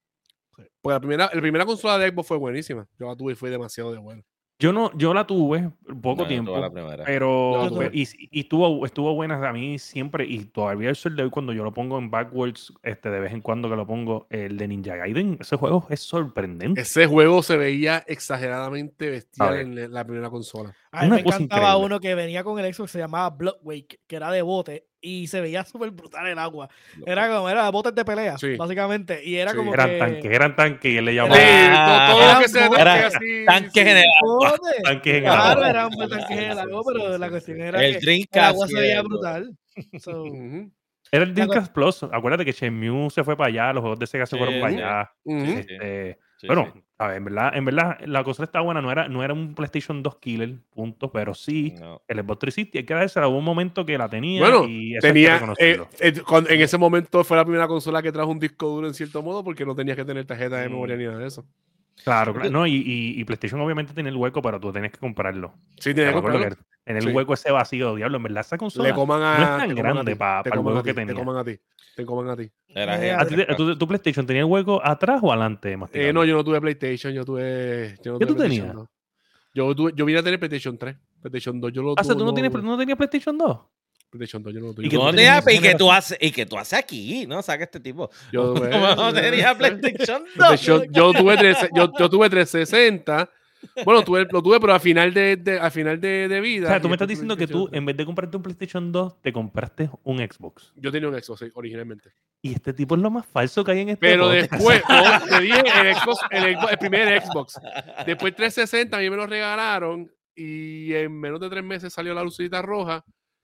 Pues la primera, la primera consola de Xbox fue buenísima. Yo la tuve y fue demasiado de buena. Yo no, yo la tuve poco No, yo tuve la tiempo, primera. Yo pero la tuve. pe- y, y estuvo, estuvo buena a mí siempre y todavía el sol de hoy cuando yo lo pongo en backwards, este, de vez en cuando que lo pongo, el de Ninja Gaiden, ese juego es sorprendente. Ese juego se veía exageradamente A bestial ver. en la- la primera consola. A mí Una me cosa encantaba increíble. uno que venía con el Xbox, se llamaba Bloodwake, que era de bote y se veía súper brutal el agua. Era como, era botes de pelea, Sí. básicamente. Y era Sí. como Eran que... tanques, eran tanques y él le Era- llamaba Sí, Ah, to- todo eran lo que sea botes. tanque Era así. tanques sí. en el agua. botes. tanques en el Claro, agua. eran Sí, tanques en el sí, agua, sí, pero sí, la sí, cuestión sí. era El que Dreamcast el agua se y veía el- brutal. So, Ujú, Era el La Dreamcast Plus. Acuérdate que Shenmue se fue para allá, los juegos de Sega se Sí, fueron para sí. allá. ujú. Sí, sí. Este, Sí, bueno, sí. a ver, en verdad, en verdad, la consola está buena, no era, no era un PlayStation dos killer, punto, pero sí, No. el Xbox trescientos sesenta, hay que dársela, hubo un momento que la tenía Bueno, y eso hay que tenía. eh, reconocerlo. eh, cuando- en ese momento fue la primera consola que trajo un disco duro en cierto modo porque no tenías que tener tarjeta de Mm. memoria ni nada de eso. Claro, claro. No, y, y- y PlayStation obviamente tenía el hueco, pero tú tenías que comprarlo. Sí, O tienes sea, que me acuerdo comprarlo. que en el Sí. hueco ese vacío, diablo, en verdad esa Le consola coman no es a, tan te coman a grande ti, para te el coman hueco a que ti, te tenía. coman a ti, te coman a ti. Era Eh, genial. ¿A ti te- tu, tu PlayStation tenía el hueco atrás o adelante, Eh, masticable? no, yo no tuve PlayStation, yo tuve. Yo no ¿Qué tuve tú PlayStation tenías? dos. Yo, tuve, yo vine a tener PlayStation tres. PlayStation dos, yo lo Ah, o sea, tuve. ¿tú no, no, tenías, no tenías PlayStation dos? PlayStation dos, yo no lo tuve. ¿Y Y que tú tú no tenías tenías, esa y que tú generación? haces, y que tú haces aquí, ¿no? Saca este tipo. Yo, Como eh, no tenía PlayStation dos. PlayStation- yo tuve tres- yo, yo tuve trescientos sesenta. Bueno, tuve, lo tuve, pero a final de, de- a final de, de vida. O sea, tú y me estás después tuve diciendo que tú, PlayStation tres. en vez de comprarte un PlayStation dos, te compraste un Xbox. Yo tenía un Xbox sí, originalmente. Y este tipo es lo más falso que hay en este Pero podcast. después, no, te dije el Xbox, el, Xbox- el primer Xbox. Después trescientos sesenta a mí me lo regalaron y en menos de tres meses salió la lucita roja.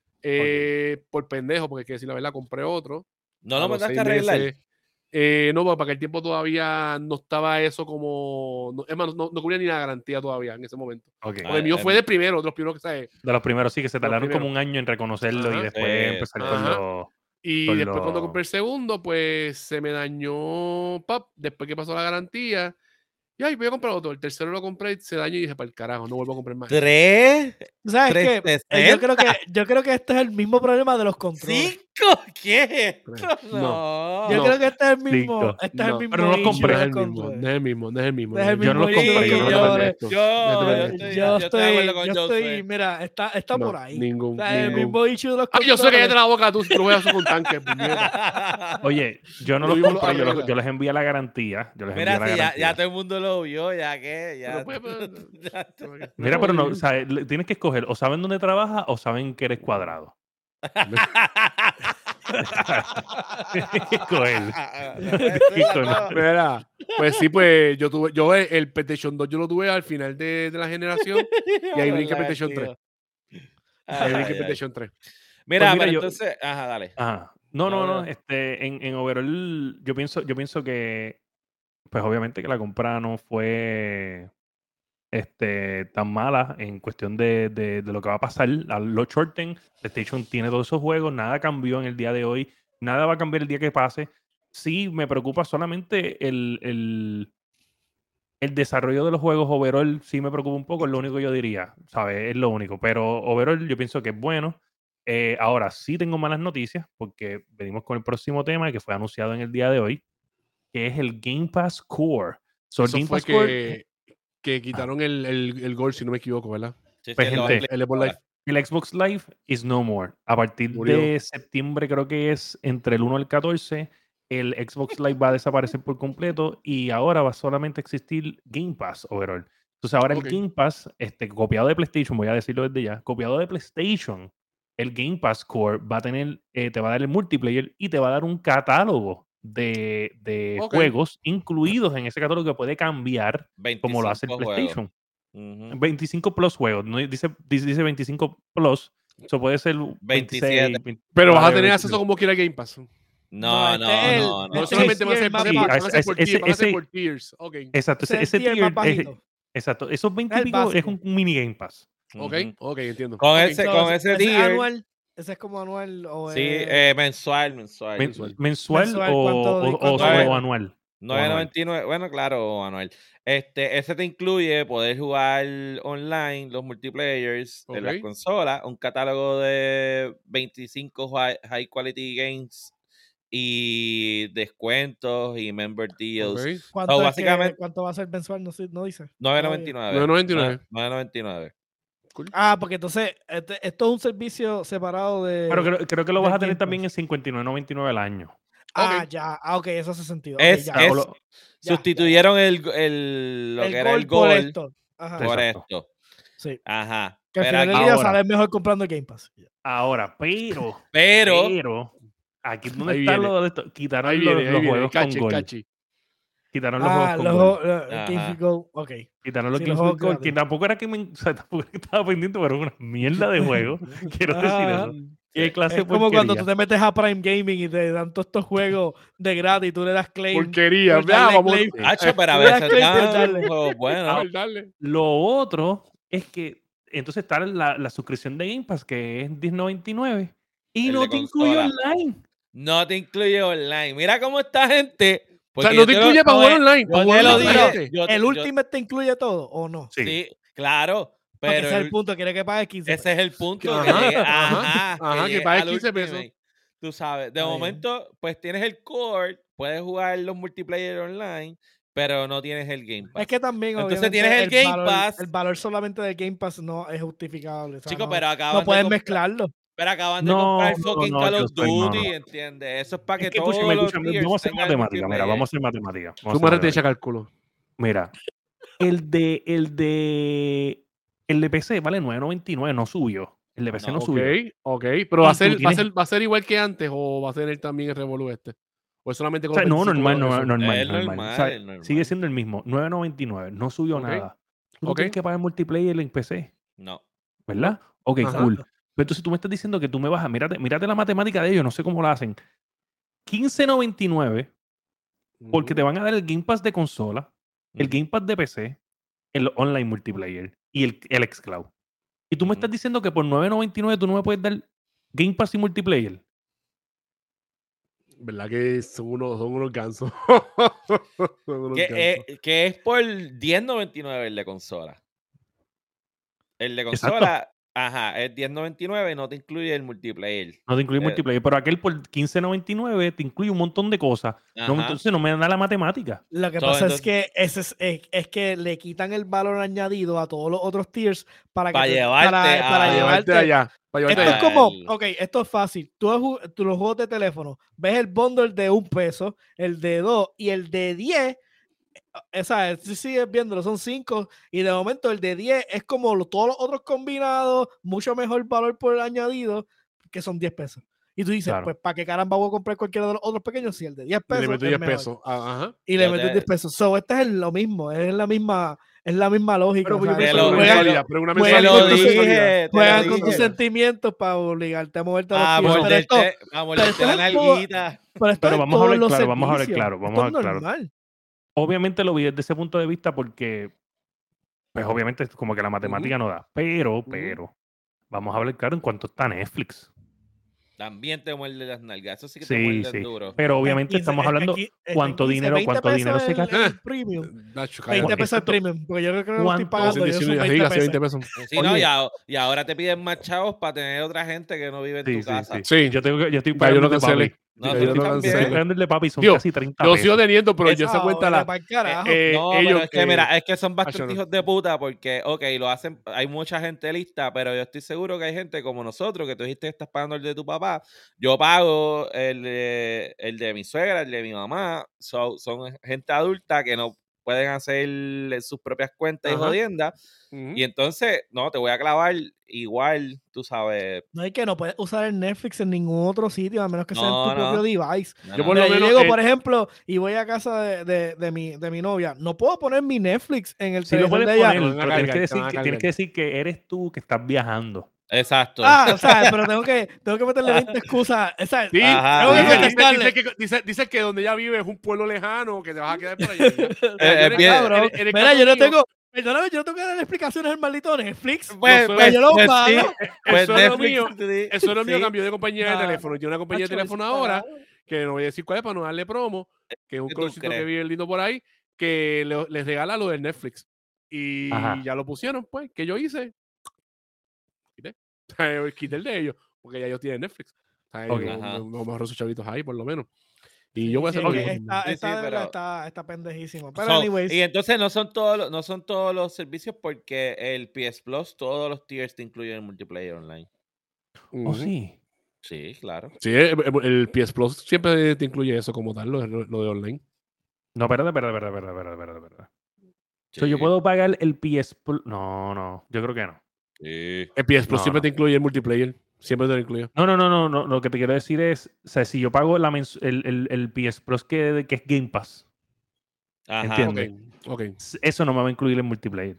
eh, Por pendejo, porque hay que decir la verdad, compré otro. No A lo los mandaste seis a arreglar. meses, eh, no, porque para aquel tiempo todavía no estaba eso como. No, es más, no, no cubría ni la garantía todavía en ese momento. Ok. Ah, Porque el mío eh, fue de primero, de los primeros que sabes. De los primeros, sí, que se De los tardaron como primeros. un año en reconocerlo y Ajá. después Eh, empezar ajá. con los... Y Con después cuando lo- compré el segundo, pues se me dañó, pap, después que pasó la garantía. Y ay, voy a comprar otro. El tercero lo compré y se dañó y dije, para el carajo, no vuelvo a comprar más. ¿Tres? ¿Sabes qué? Eh, Yo creo ¿trescientos sesenta? que, yo creo que este es el mismo problema de los controles. ¿Cinco? ¿Qué? No. No. Yo No. creo que este es el mismo, Cinco. este es No, el mismo pero no los issue compré. de No es los el mismo, controles. no es el mismo, no es el mismo. Es el Yo no los mismo compré, issue yo no de los los compré. controles. Yo, Yo yo, estoy- estoy, Yo yo estoy de estoy, acuerdo con yo Joseph. estoy, mira, está, está No, por ahí. ningún, O sea, el ningún. mismo issue de los Ah, yo sé que controles. cállate la boca, tú, tú lo juegas con tanque, puñeta. Oye, yo no Lo los mismo lo compré, yo, los- arregla. yo les envié la garantía. Yo les Mira, envié la si ya, garantía. ya todo el mundo lo vio, ya que. Ya, Pero, pues, pues, ya- Mira, pero no, o sea, le- tienes que escoger, o saben dónde trabajas o saben que eres cuadrado. Tienes que escoger. No. Mira, pues sí, pues yo tuve, yo el, el PlayStation dos yo lo tuve al final de, de la generación y ahí brinqué PlayStation tres. Ahí brinqué Ay, ay. PlayStation tres. Mira, Pues mira, pero yo- entonces, ajá, dale. Ajá. No, no, No, no. no. Este, en, en overall, yo pienso, yo pienso que, pues obviamente que la compra no fue este, tan mala en cuestión de, de, de lo que va a pasar. A los short term, PlayStation tiene todos esos juegos, nada cambió en el día de hoy, nada va a cambiar el día que pase. Sí, me preocupa solamente el, el, el desarrollo de los juegos overall, sí me preocupa un poco, es lo único que yo diría, ¿sabes? Es lo único, pero overall yo pienso que es bueno. Eh, ahora sí tengo malas noticias porque venimos con el próximo tema que fue anunciado en el día de hoy, que es el Game Pass Core. So, el Eso Game fue Pass Core, que, que quitaron el, el, el gol, si no me equivoco, ¿verdad? Sí, Pues, sí, lo gente, El de por Life. el Xbox Live is no more. A partir Murió. de septiembre, creo que es entre el uno al catorce, el Xbox Live va a desaparecer por completo y ahora va solamente a existir Game Pass overall. Entonces ahora Ok. el Game Pass, este, copiado de PlayStation, voy a decirlo desde ya, copiado de PlayStation, el Game Pass Core va a tener, eh, te va a dar el multiplayer y te va a dar un catálogo de, de Ok. juegos incluidos en ese catálogo que puede cambiar como lo hace el veinticinco juegos. PlayStation. Ujú. veinticinco plus juegos, no dice, dice, dice veinticinco plus, eso puede ser veintisiete. veintiséis, veinte, Pero vas a whatever, tener acceso veintidós. como quiera a Game Pass. No, este no, es el- no, No no. este es el solamente van a ser, tier van a ser más por- van a ser Sí, por ese- tier- van a ser ese- por tiers. Ok. Exacto, Ese ese, es el ese tier más tier es- bajito. exacto, esos veinte y el pico es básico. un, un mini Game Pass. Ok, Ujú. ok, entiendo. Con Ok. ese, So, con ese- ese ese es tier, anual. Ese es como anual o sí, es eh, mensual, mensual. Men- mensual. mensual, mensual, o, ¿cuánto- o- o cuánto solo juego? anual. nueve noventa y nueve, bueno, claro, Anuel. Este, ese te incluye poder jugar online, los multiplayers en las Ok. consolas, un catálogo de veinticinco high, high quality games y descuentos y member deals. Ok. ¿Cuánto, So, es básicamente- que- ¿Cuánto va a ser mensual? No, sé- no dice. nueve todavía. noventa y nueve. nueve noventa y nueve. nueve noventa y nueve. Cool. Ah, porque entonces este- esto es un servicio separado de. Pero creo, creo que lo del vas a tener Game también Pass. en cincuenta y nueve noventa y nueve al año. Ah, Ok. ya. Ah, ok, eso hace sentido. Ok, Es, ya. O sea, o es- lo- Ya, sustituyeron el, el, lo el que era el por gol esto. Ajá, por Exacto. esto. sí. Ajá. Que al Pero final del aquí- día Ahora. sale mejor comprando el Game Pass. Ahora, pero, pero pero, aquí es donde Ahí está viene. lo de esto. Quitaron Ahí los, viene, ahí los viene. juegos Cachi, con gol. cachi. Quitaron los Ah, juegos con los gol. juegos- los- Ajá. Games with Gold, ok. Quitaron los Sí, Games los with juegos Gold, que gratis. tampoco era que me, o sea, tampoco era que estaba pendiente, pero era una mierda de juego. Quiero decir Ah, eso. Qué clase es como cuando porquería. tú te metes a Prime Gaming y te dan todos estos juegos de gratis y tú le das claim. Porquería. por Vea, darle vamos. claim. Hacho, pero a Tú le das veces clic por dan darle. juegos buenos. Dale, dale. Lo otro es que entonces está la, la suscripción de Game Pass, que es diez noventa y nueve, y El no de te incluye consola. online. No te incluye online. Mira cómo esta gente. O sea, porque no yo te lo- incluye para no, jugar eh, online. Yo Para te jugar lo online, dije. espérate. yo te- ¿El yo- Ultimate te incluye todo o no? Sí. Sí, claro. Porque Pero ese es el- el punto, quiere que pagues quince ese es el punto. Ajá, que llegue- ajá, ajá, ajá, que llegue pagues al quince pesos. Ultimate. Tú sabes, de Está bien. momento, pues tienes el core, puedes jugar los multiplayer online, pero no tienes el Game Pass. Es que también, Entonces obviamente, tienes el Game valor, Pass. el valor solamente del Game Pass no es justificable. O sea, Chico, no, pero acaban no de puedes comprar- mezclarlo. Pero acaban de No, comprar no, fucking no, Call yo of soy- no, Duty, no. ¿entiendes? Eso es para que, Es que todos escúchame, los escúchame, tiers vamos a hacer tengan matemática. Mira, multiplayer. vamos a hacer matemática. Vamos a hacer Súmate ese matemática. cálculo. Mira, el de, el de, el de P C vale nueve noventa y nueve, no subió. El de P C no, No, Ok, subió. ok. Pero va a, Y tú ser, va, a tienes- ser, ¿va a ser igual que antes o va a ser el también el Revolu este? ¿O es solamente O con sea, los no, veinticinco normal, no, eso? normal, Es normal. normal, O sea, es normal. sigue siendo el mismo, nueve noventa y nueve, no subió Ok. nada. Tú no Ok. tienes que pagar multiplayer en P C, No. ¿verdad? Ok, Ajá. cool. Pero entonces tú me estás diciendo que tú me vas a, mírate, mírate la matemática de ellos, no sé cómo la hacen. quince noventa y nueve, porque Ujú. te van a dar el Game Pass de consola, el Ujú. Game Pass de P C, el online multiplayer y el, el xCloud. Y tú me Ujú. estás diciendo que por nueve noventa y nueve tú no me puedes dar Game Pass y multiplayer. ¿Verdad que son unos, son unos gansos? Son unos Que, gansos. eh, que es por diez noventa y nueve el de consola. El de Exacto. consola, ajá, es diez noventa y nueve, no te incluye el multiplayer. No te incluye Eh, multiplayer, pero aquel por quince noventa y nueve te incluye un montón de cosas. No, Ajá. entonces no me da la matemática. Lo que So, pasa entonces- es que ese es, es, es que le quitan el valor añadido a todos los otros tiers para que Pa' te- llevarte para, a- para Para llevarte. llevarte allá. Para llevarte Esto es allá. como, al- ok, esto es fácil. Tú, ju- tú los juegos de teléfono, ves el bundle de un peso, el de dos y el de diez. Esa, si sigues viéndolo, son cinco. Y de momento el de diez es como lo- todos los otros combinados, mucho mejor valor por el añadido, que son diez pesos. Y tú dices, Claro. pues, ¿para qué caramba voy a comprar cualquiera de los otros pequeños si el de diez Y pesos le meto es diez mejor? pesos. Ah, Ajá. Y le Yo metes te- diez pesos. So, este es lo mismo, es la misma, es la misma lógica. Pero o sea, yo Te pienso lo- que Una te juegan, lo- mensualidad, pero una juegan Te lo con tus- mensualidad. dije, te lo juegan con tus dije. sentimientos para obligarte a moverte a los A tiers. Pero esto, morderte, a morderte esto la es todo- nalguita. pero esto Pero es vamos a todos hablar los claro, vamos a hablar servicios. claro, vamos Esto a es hablar claro. normal. Obviamente lo vi desde ese punto de vista porque, pues obviamente es como que la matemática no da. Pero, Ujú. pero, vamos a hablar claro en cuanto está Netflix. También te muerde las nalgas. Eso sí que te Sí, muerde sí. duro. Pero En obviamente quince, estamos es que hablando aquí está en cuánto quince, dinero, veinte cuánto dinero se pesos gasta. el- el premium. Nacho, veinte cállate. pesos el Esto- premium, porque yo creo que no lo estoy ¿Cuánto? pagando. Yo Así, son así, veinte así, veinte pesos. pesos. Sí, no, Oye. y, a- y ahora te piden más chavos para tener otra gente que no vive en Sí, tu sí, casa. sí. Sí. Yo, tengo, que- yo estoy Ya, yo pagando lo de cancelé. Bobby. No, Sí, pero yo no también- lancé. Estoy pagando el de papi, son Digo, casi treinta Yo pesos. sigo teniendo, pero yo Esa esa cuenta hora la. pa'l carajo. eh, No, ellos, pero es que eh, mira, es que son bastante no. hijos de puta porque, ok, lo hacen, hay mucha gente lista, pero yo estoy seguro que hay gente como nosotros, que tú dijiste que estás pagando el de tu papá, yo pago el de, el de mi suegra, el de mi mamá, so- son gente adulta que no pueden hacer sus propias cuentas y Ajá. jodiendas, Ujú. y entonces, no, te voy a clavar igual, tú sabes. No hay que no puedes usar el Netflix en ningún otro sitio, a menos que sea en No, tu no. propio device. No, Yo no, por Mira, lo yo menos, llego, eh, por ejemplo, y voy a casa de, de, de mi, de mi novia. No puedo poner mi Netflix en el Sí lo televisor puedes de ella. poner, Te van a pero tienes que, cargar, te decir van a que, tienes que cargar. decir que eres tú que estás viajando. Exacto. Ah, o sea, pero tengo que, tengo que meterle veinte excusas. O sea, Sí, Ajá, tengo que ajá. dice, dice, contestarle. dice que, dice, dice que donde ella vive es un pueblo lejano, que te vas a quedar por allá. Ya. Eh, Mira, yo eh, en el bien. caso- Cabrón. en- en el Mira, caso yo no mío, tengo, perdóname, yo no tengo que dar explicaciones al maldito Netflix. Pues, Yo pues, yo lo pues pago. sí, pues el suegro Netflix, mío, sí, el suegro mío sí. cambió de compañía de Nah, teléfono. Tiene una compañía de macho, teléfono eso ahora, carajo. que no voy a decir cuál es para no darle promo, que es un ¿Qué tú colorcito que crees? vive lindo por ahí, que le- les regala lo del Netflix. Y Ajá. ya lo pusieron, pues. ¿Qué yo hice? Quité. Quité el de ellos, porque ya ellos tienen Netflix. O sea, Ok. yo Ajá. me, me ahorro sus chavitos ahí, por lo menos. Y Sí, yo voy a sí, hacer es lo que mismo. está, Sí, está sí, de verdad, pero- está, está pendejísimo. Pero, So, anyways. y entonces no son todos los, no son todos los servicios porque el P S Plus, todos los tiers te incluyen el multiplayer online. Oh, Ujú. sí. Sí, claro. Sí, el, el P S Plus siempre te incluye eso como tal, lo, lo- lo de online. No, espérate, espérate, espérate, espérate, espérate, espérate, espérate. So, Sí, yo puedo pagar el P S Plus. No, no, yo creo que no. sí. El P S Plus No, siempre no. te incluye el multiplayer. Siempre te lo incluye. No, no, no, no, no. Lo que te quiero decir es, o sea, si yo pago la mens- el, el, el P S Plus que, que es Game Pass, Ajá. Entiendo. Ok, ok. eso no me va a incluir el multiplayer.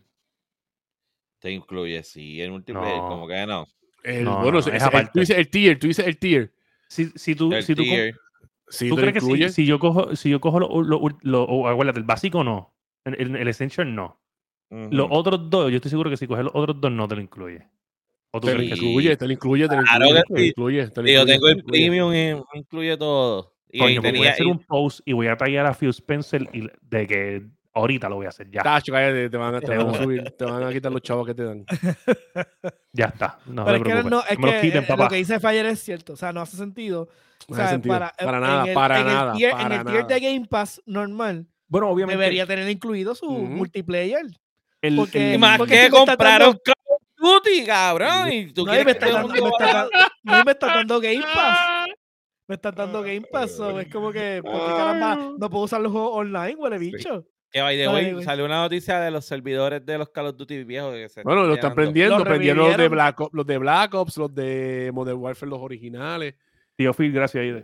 Te incluye, sí, el multiplayer, No. como que no. El, No, bueno, no, no, ese- es ese- el- aparte. tú dices el tier, tú dices el tier. Si, si tú, El si tú, com- tier. Sí, ¿tú te lo crees que si, incluye. si yo cojo, si yo cojo lo, lo, lo- o acuérdate, el básico no, el, el, el Essential no. Ujú. Los otros dos, yo estoy seguro que si coges los otros dos no te lo incluye. ¿O tú Te lo crees que sí? incluye, te lo incluye, te lo Claro incluye. que Te lo sí. incluye, te lo Y yo incluye, tengo te lo el incluye. premium y me incluye todo. Y ahí Coño, pues voy a tenía. hacer y- un post y voy a tallar a Phil Spencer y de que ahorita lo voy a hacer. Ya, Tacho, cállate, te van, a, te De van a una. subir, te van a quitar los chavos que te dan. ya está. No Pero te es que, preocupes. no, es Que me los que quiten, eh, papá. lo que dice Fire es cierto. O sea, no hace sentido. No O sea, hace sentido. para, Para en nada, el, para en nada, El tier, para en el tier nada. de Game Pass normal, Bueno, obviamente. debería tener incluido su Ujú. multiplayer. el, porque- Y el- más porque que si me estás compraron dando- Call of Duty, cabrón. Y tú No, y me quieres que estás todo el dando, me mundo estás vaya- dando- no, y me estás dando Game Pass. Me estás dando Game Pass. So, es como que, ¿por qué caramba no puedo usar los juegos online, huele Sí. bicho? Que by the Pero way, anyways. salió una noticia de los servidores de los Call of Duty viejos que se Bueno, lo están están llenando. prendiendo, Lo prendieron los de, revivieron. Black Ops, los de Black Ops, los de Modern Warfare, los originales. Tío Phil, gracias. Aide.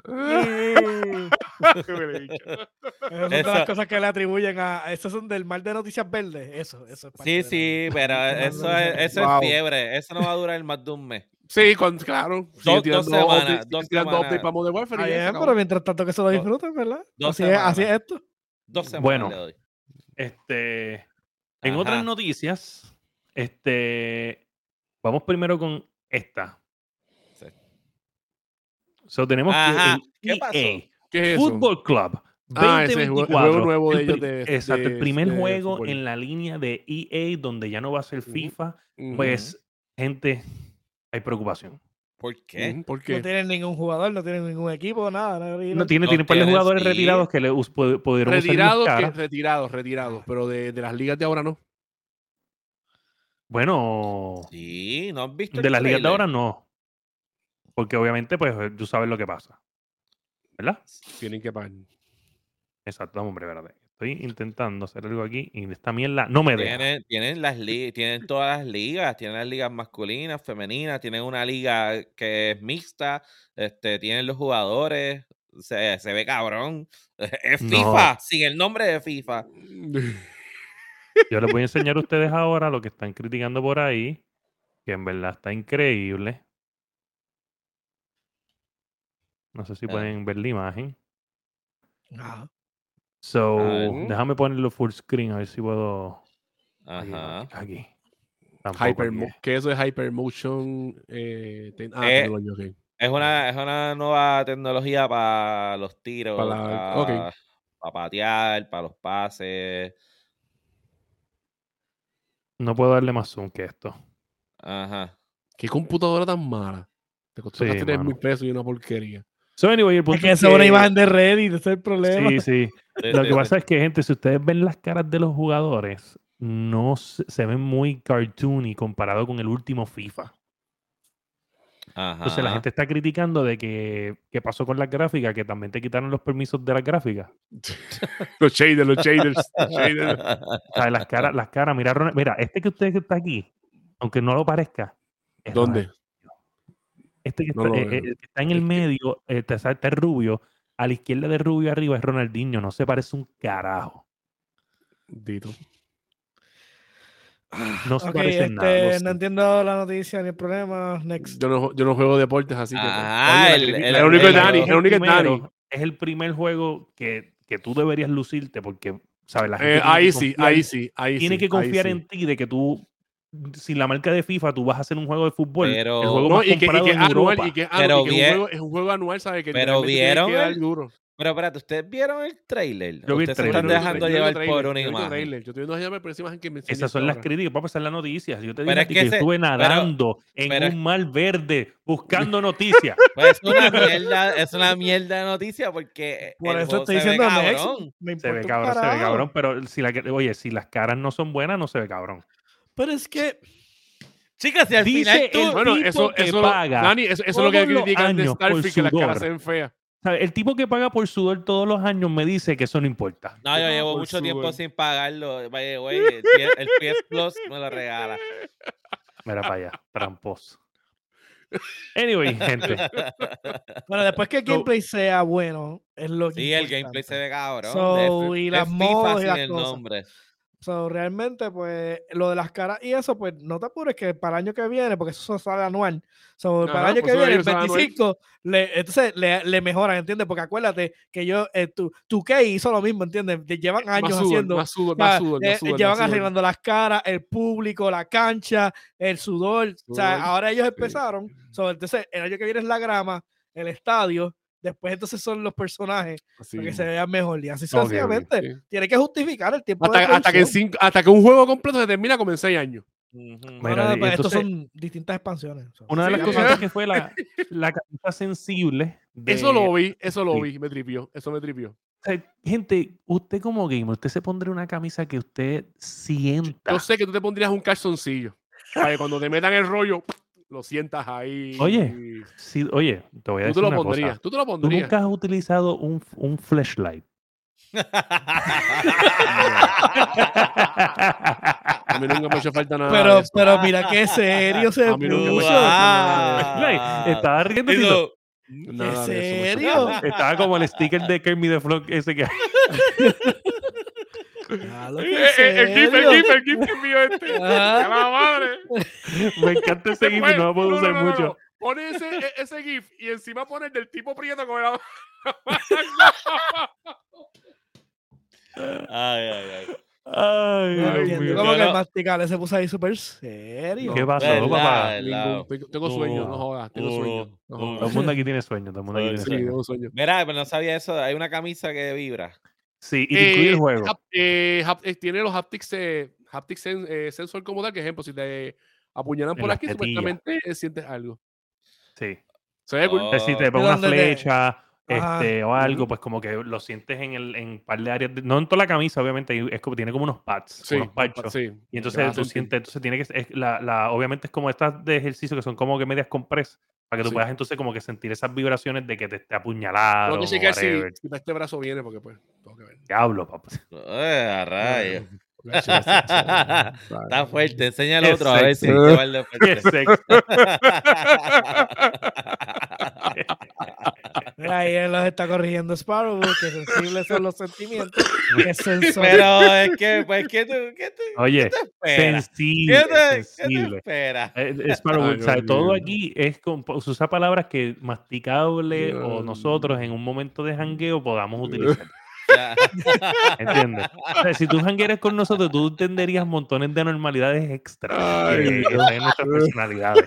Esas son de Eso- las cosas que le atribuyen a. Esos son del mal de noticias verdes. Eso, eso es parte Sí, de la- sí, pero Mal eso de es, noticias eso Wow. es fiebre. Eso no va a durar más de un mes. Sí, con, claro. Siguen dos tirando semanas, updates, dos siguen tirando semanas. updates para Modern Warfare. Está y ya se bien, acabó. pero mientras tanto que se lo Dos- disfruten, ¿verdad? dos Así es, así es semanas. esto. Dos semanas Bueno. le doy. Este, en Ajá. otras noticias, este, vamos primero con esta. Sí. So, tenemos Ajá, que ¿qué el pasó? E A ¿Qué es eso? Football Club Ah, ese juego- el veinte veinticuatro. juego nuevo de El ellos pri- de- exacto, el de- primer de juego fútbol. en la línea de E A donde ya no va a ser Ujú. FIFA. Ujú. Pues, gente, hay preocupación. ¿Por qué? Ujú, ¿Por No qué? tienen ningún jugador, no tienen ningún equipo, nada. nada No tiene, Los tiene un par de tienen, jugadores sí. retirados que le us- pu- pudieron usar Retirados, las que, caras. retirados, retirados. Pero de, de las ligas de ahora no. Bueno, Sí, ¿no has visto el de las ligas de trailer? ahora no. Porque obviamente, pues, tú sabes lo que pasa. ¿Verdad? Tienen que pagar. Exacto, hombre, espérate. Estoy intentando hacer algo aquí y esta mierda no me deja. Tienen, tienen las li- tienen todas las ligas, tienen las ligas masculinas, femeninas, tienen una liga que es mixta, este, tienen los jugadores, se, se ve cabrón. Es No. FIFA, sin el nombre de FIFA. Yo les voy a enseñar a ustedes ahora lo que están criticando por ahí, que en verdad está increíble. No sé si Ah. pueden ver la imagen. Ajá. So, A ver. déjame ponerlo full screen a ver si puedo. Aquí, Ajá. aquí. Tampoco Hypermo- aquí. ¿Qué eso es Hypermotion? Eh, ten- ah, Eh, tecnología, ok. Es una, es una nueva tecnología para los tiros, Para la- para, ok. para patear, para los pases. No puedo darle más zoom que esto. Ajá. ¿Qué computadora tan mala? Te costó Sí, casi tres mil mano. pesos y una porquería. So anyway, el punto Es que es eso es una que- imagen de Reddit, ese es el problema. Sí, sí. Sí, Lo sí, que sí. pasa es que, gente, si ustedes ven las caras de los jugadores, no se, se ven muy cartoony comparado con el último FIFA. Entonces la Ajá. gente está criticando de que qué pasó con las gráficas, que también te quitaron los permisos de las gráficas. Los shaders, los shaders. Los shaders. O sea, las caras, las caras, mira, Ronald- mira, este que usted que está aquí, aunque no lo parezca, es ¿Dónde? Ronaldinho. Este que No está, lo eh, veo. eh, el que está en el Es que- medio, eh, está, está el rubio, a la izquierda de rubio arriba es Ronaldinho, no se parece un carajo. Dito. No se Ok, parece en nada. este, no no, sé. entiendo la noticia ni el problema. Next. Yo no, yo no juego deportes, así que. pues. Ah, Oye, la el, crítica- el, la el único es crítica Dani, es el único es primero, Dani. es el primer juego que, que tú deberías lucirte porque, ¿sabes? La gente Eh, tiene ahí que sí, confiar- ahí sí, ahí tiene sí. que ahí confiar sí. en ti de que tú, sin la marca de FIFA, tú vas a hacer un juego de fútbol. Pero- el juego No, más y que, y comprado que en anual, Europa. y que, Pero anual, y que es, un bien- juego, es un juego anual, ¿sabes? Que Pero realmente tienes vieron que dar el- duro. Pero espérate, ¿ustedes vieron el trailer? Yo vi el Ustedes se trailer, están yo vi el dejando trailer. llevar trailer, por una yo vi el imagen. trailer. Yo estoy viendo trailer por esa imagen que me enseñaste Esas son las ahora. críticas, para pasar las noticias. Yo te Pero dije es que, que yo ese- estuve pero- nadando en pero es- un mar verde buscando noticias. Pues es una mierda, es una mierda de noticia porque Por el eso juego estoy se ve diciendo Next. cabrón. Me Se importa ve un cabrón, se ve carajo. cabrón, pero si la, oye, si las caras no son buenas, no se ve cabrón. Pero es que Chicas, si al Dice final tú... el- Bueno, tipo eso, que eso, paga Dani, eso, eso es lo que todos los critican de años por Starfield, que las caras sudor. se ven feas. ¿Sabes? El tipo que paga por sudor todos los años me dice que eso no importa. No, yo Ah, llevo por mucho sudor. tiempo sin pagarlo. Vaya, güey, el, P S el P S Plus me lo regala. Mira para allá, tramposo. Anyway, gente. bueno, después que el So- gameplay sea bueno, es lo que Sí, el importante. gameplay se ve cabrón. So, Es- y es las FIFA modos y sin las el cosas. nombre. So, realmente, pues, lo de las caras y eso, pues, no te apures que para el año que viene, porque eso sale anual. So, Ajá, para el año por que eso viene, el ellos saben anual. veinticinco, le, entonces le, le mejoran, ¿entiendes? Porque acuérdate que yo, eh, tu, tu K hizo lo mismo, ¿entiendes? De- Llevan años Más sudor, haciendo. más sudor, o sea, más sudor, eh, más sudor, llevan más sudor. arreglando las caras, el público, la cancha, el sudor. O sea, Sudor, ahora ellos sí. empezaron. So, entonces, el año que viene es la grama, el estadio. Después, entonces, son los personajes Así para que mismo. se vean mejor. Y así Ok, sucesivamente. sí. Tiene que justificar el tiempo de Hasta, hasta, que en producción. cinco- hasta que un juego completo se termina como en seis años. Ujú. No, Mira, no, y pues, estos entonces- son distintas expansiones. So, Una de Sí, las ya. cosas que fue la, la camisa sensible. De, Eso lo vi, eso lo sí. vi, me tripió, eso me tripió. O sea, gente, usted como gamer, usted se pondría una camisa que usted sienta. Yo sé que tú te pondrías un calzoncillo para que cuando te metan el rollo, lo sientas ahí. Oye, Sí, oye, te voy a tú te decir lo una pondrías, cosa. tú te lo Tú pondrías. nunca has utilizado un, un flashlight. A mí nunca me ha hecho falta nada. pero, de eso. pero mira qué serio se A mí nunca me puso. ha Ah. Estaba riendo. Eso- Nada ¿En de eso me ha hecho serio? falta. Estaba como el sticker de Kermit the Frog ese que Diablo, Eh, qué eh, El gif, el serio. gif, el gif que envió este. Ajá. ¡A la madre! me encanta ese gif y Después- no lo puedo no, no, usar no, no, mucho. no. Pone ese, e- ese gif y encima pone el del tipo prieto con el... Ay, ay, ay. Ay, No Dios entiendo, mío. como Yo que el no- masticable se puso ahí súper serio. ¿Qué pasó, ¿Verdad? papá? ¿verdad? Ningún- tengo- tengo sueño, no Oh. jodas, tengo sueño. No Oh. Todo jodas. el mundo aquí tiene sueño. Todo el mundo aquí tiene Sí, Sí, sueño. tengo sueño. Mira, pero no sabía eso. Hay una camisa que vibra. Sí, y te incluye el Eh, juego. hap- eh, hap- eh, tiene los haptics, eh, haptics sen- eh, sensor como tal, que ejemplo, si te apuñalan En por las aquí, tetillas. supuestamente eh, sientes algo. Sí. Se ve cool. Oh. Eh, Si te ¿De pone una dónde te- flecha Ajá. este, o algo, Ujú. pues como que lo sientes en el en un par de áreas. de- no en toda la camisa, obviamente. y Es como, tiene como unos pads, Sí, unos parchos. sí. Y Te entonces vas a tú sentir. sientes, entonces tiene que es la, la, obviamente es como estas de ejercicio que son como que medias compres para que tú Sí. puedas entonces como que sentir esas vibraciones de que te esté Tengo apuñalado que o checar si, whatever. si para este brazo viene, porque pues, tengo que ver. Diablo, papá. Eh, a rayos. Voy a checar si eso- Está fuerte. Enseña el Qué otro a ver si sexy. te va el de Qué fuerte. sexy. Mira, ahí él los está corrigiendo Sparrow, que sensibles son los sentimientos. Que sensor. Pero es que, pues, ¿qué tú, qué tú, Oye, qué te esperas? sensible, ¿Qué te, qué te sensible. esperas? Eh, es para, Ay, o sea, Dios todo mío. aquí es con, se usa palabras que masticable o Dios nosotros en mío. un momento de jangueo podamos utilizar. Ya. ¿Entiendes? O sea, si tú janguearas con nosotros, tú entenderías montones de anormalidades extras Ay, que, que Dios. están en nuestras personalidades.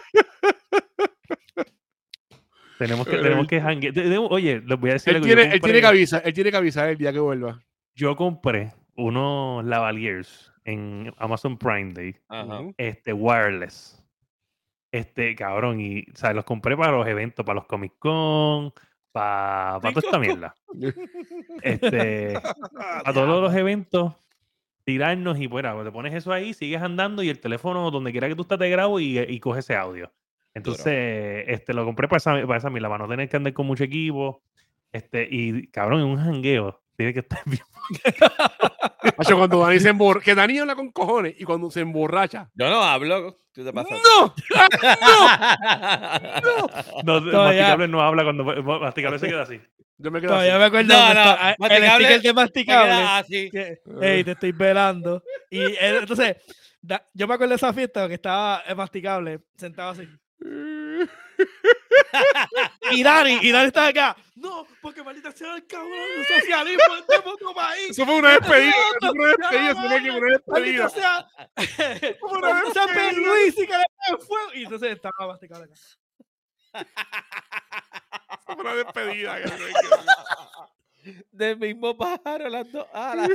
Tenemos que, tenemos que janguear. de- de- Oye, les voy a decir Él algo. tiene, Yo él tiene que compré, avisar, él tiene que avisar el día que vuelva. yo compré unos lavaliers en Amazon Prime Day, Ajá. Ujú. este, wireless. Este, cabrón, y, o sea, los compré para los eventos, para los Comic Con, para pa toda esta mierda. Este, a todos los eventos, tirarnos y fuera, te pones eso ahí, sigues andando y el teléfono, donde quiera que tú estés, te grabo y, y coge ese audio. Entonces, este, lo compré para esa, para esa mierda, para no tener que andar con mucho equipo. Este, y cabrón, en un jangueo, tiene que estar bien. Macho, cuando Dani se emborracha, que Dani habla con cojones y cuando se emborracha. Yo no hablo. ¿Qué te pasa? ¡No! No, Todavía- Masticable no habla cuando Masticable se queda así. Yo me quedo Todavía así. me acuerdo No, donde no, está- el masticable- sticker de Me masticable. queda así. que, hey, te estoy velando. Y él, entonces, da- yo me acuerdo de esa fiesta que estaba el masticable sentado así. Y Dani, y Dani estaba acá. No, porque maldita sea el cabrón, el socialismo en este puto país. Eso fue una despedida. Eso fue una despedida. Eso fue una despedida. Maldita sea. Maldita sea Pierluisi que le pone fuego. Y entonces estaba masticable acá. Eso fue una despedida. cabrón. Del mismo pájaro, las dos alas.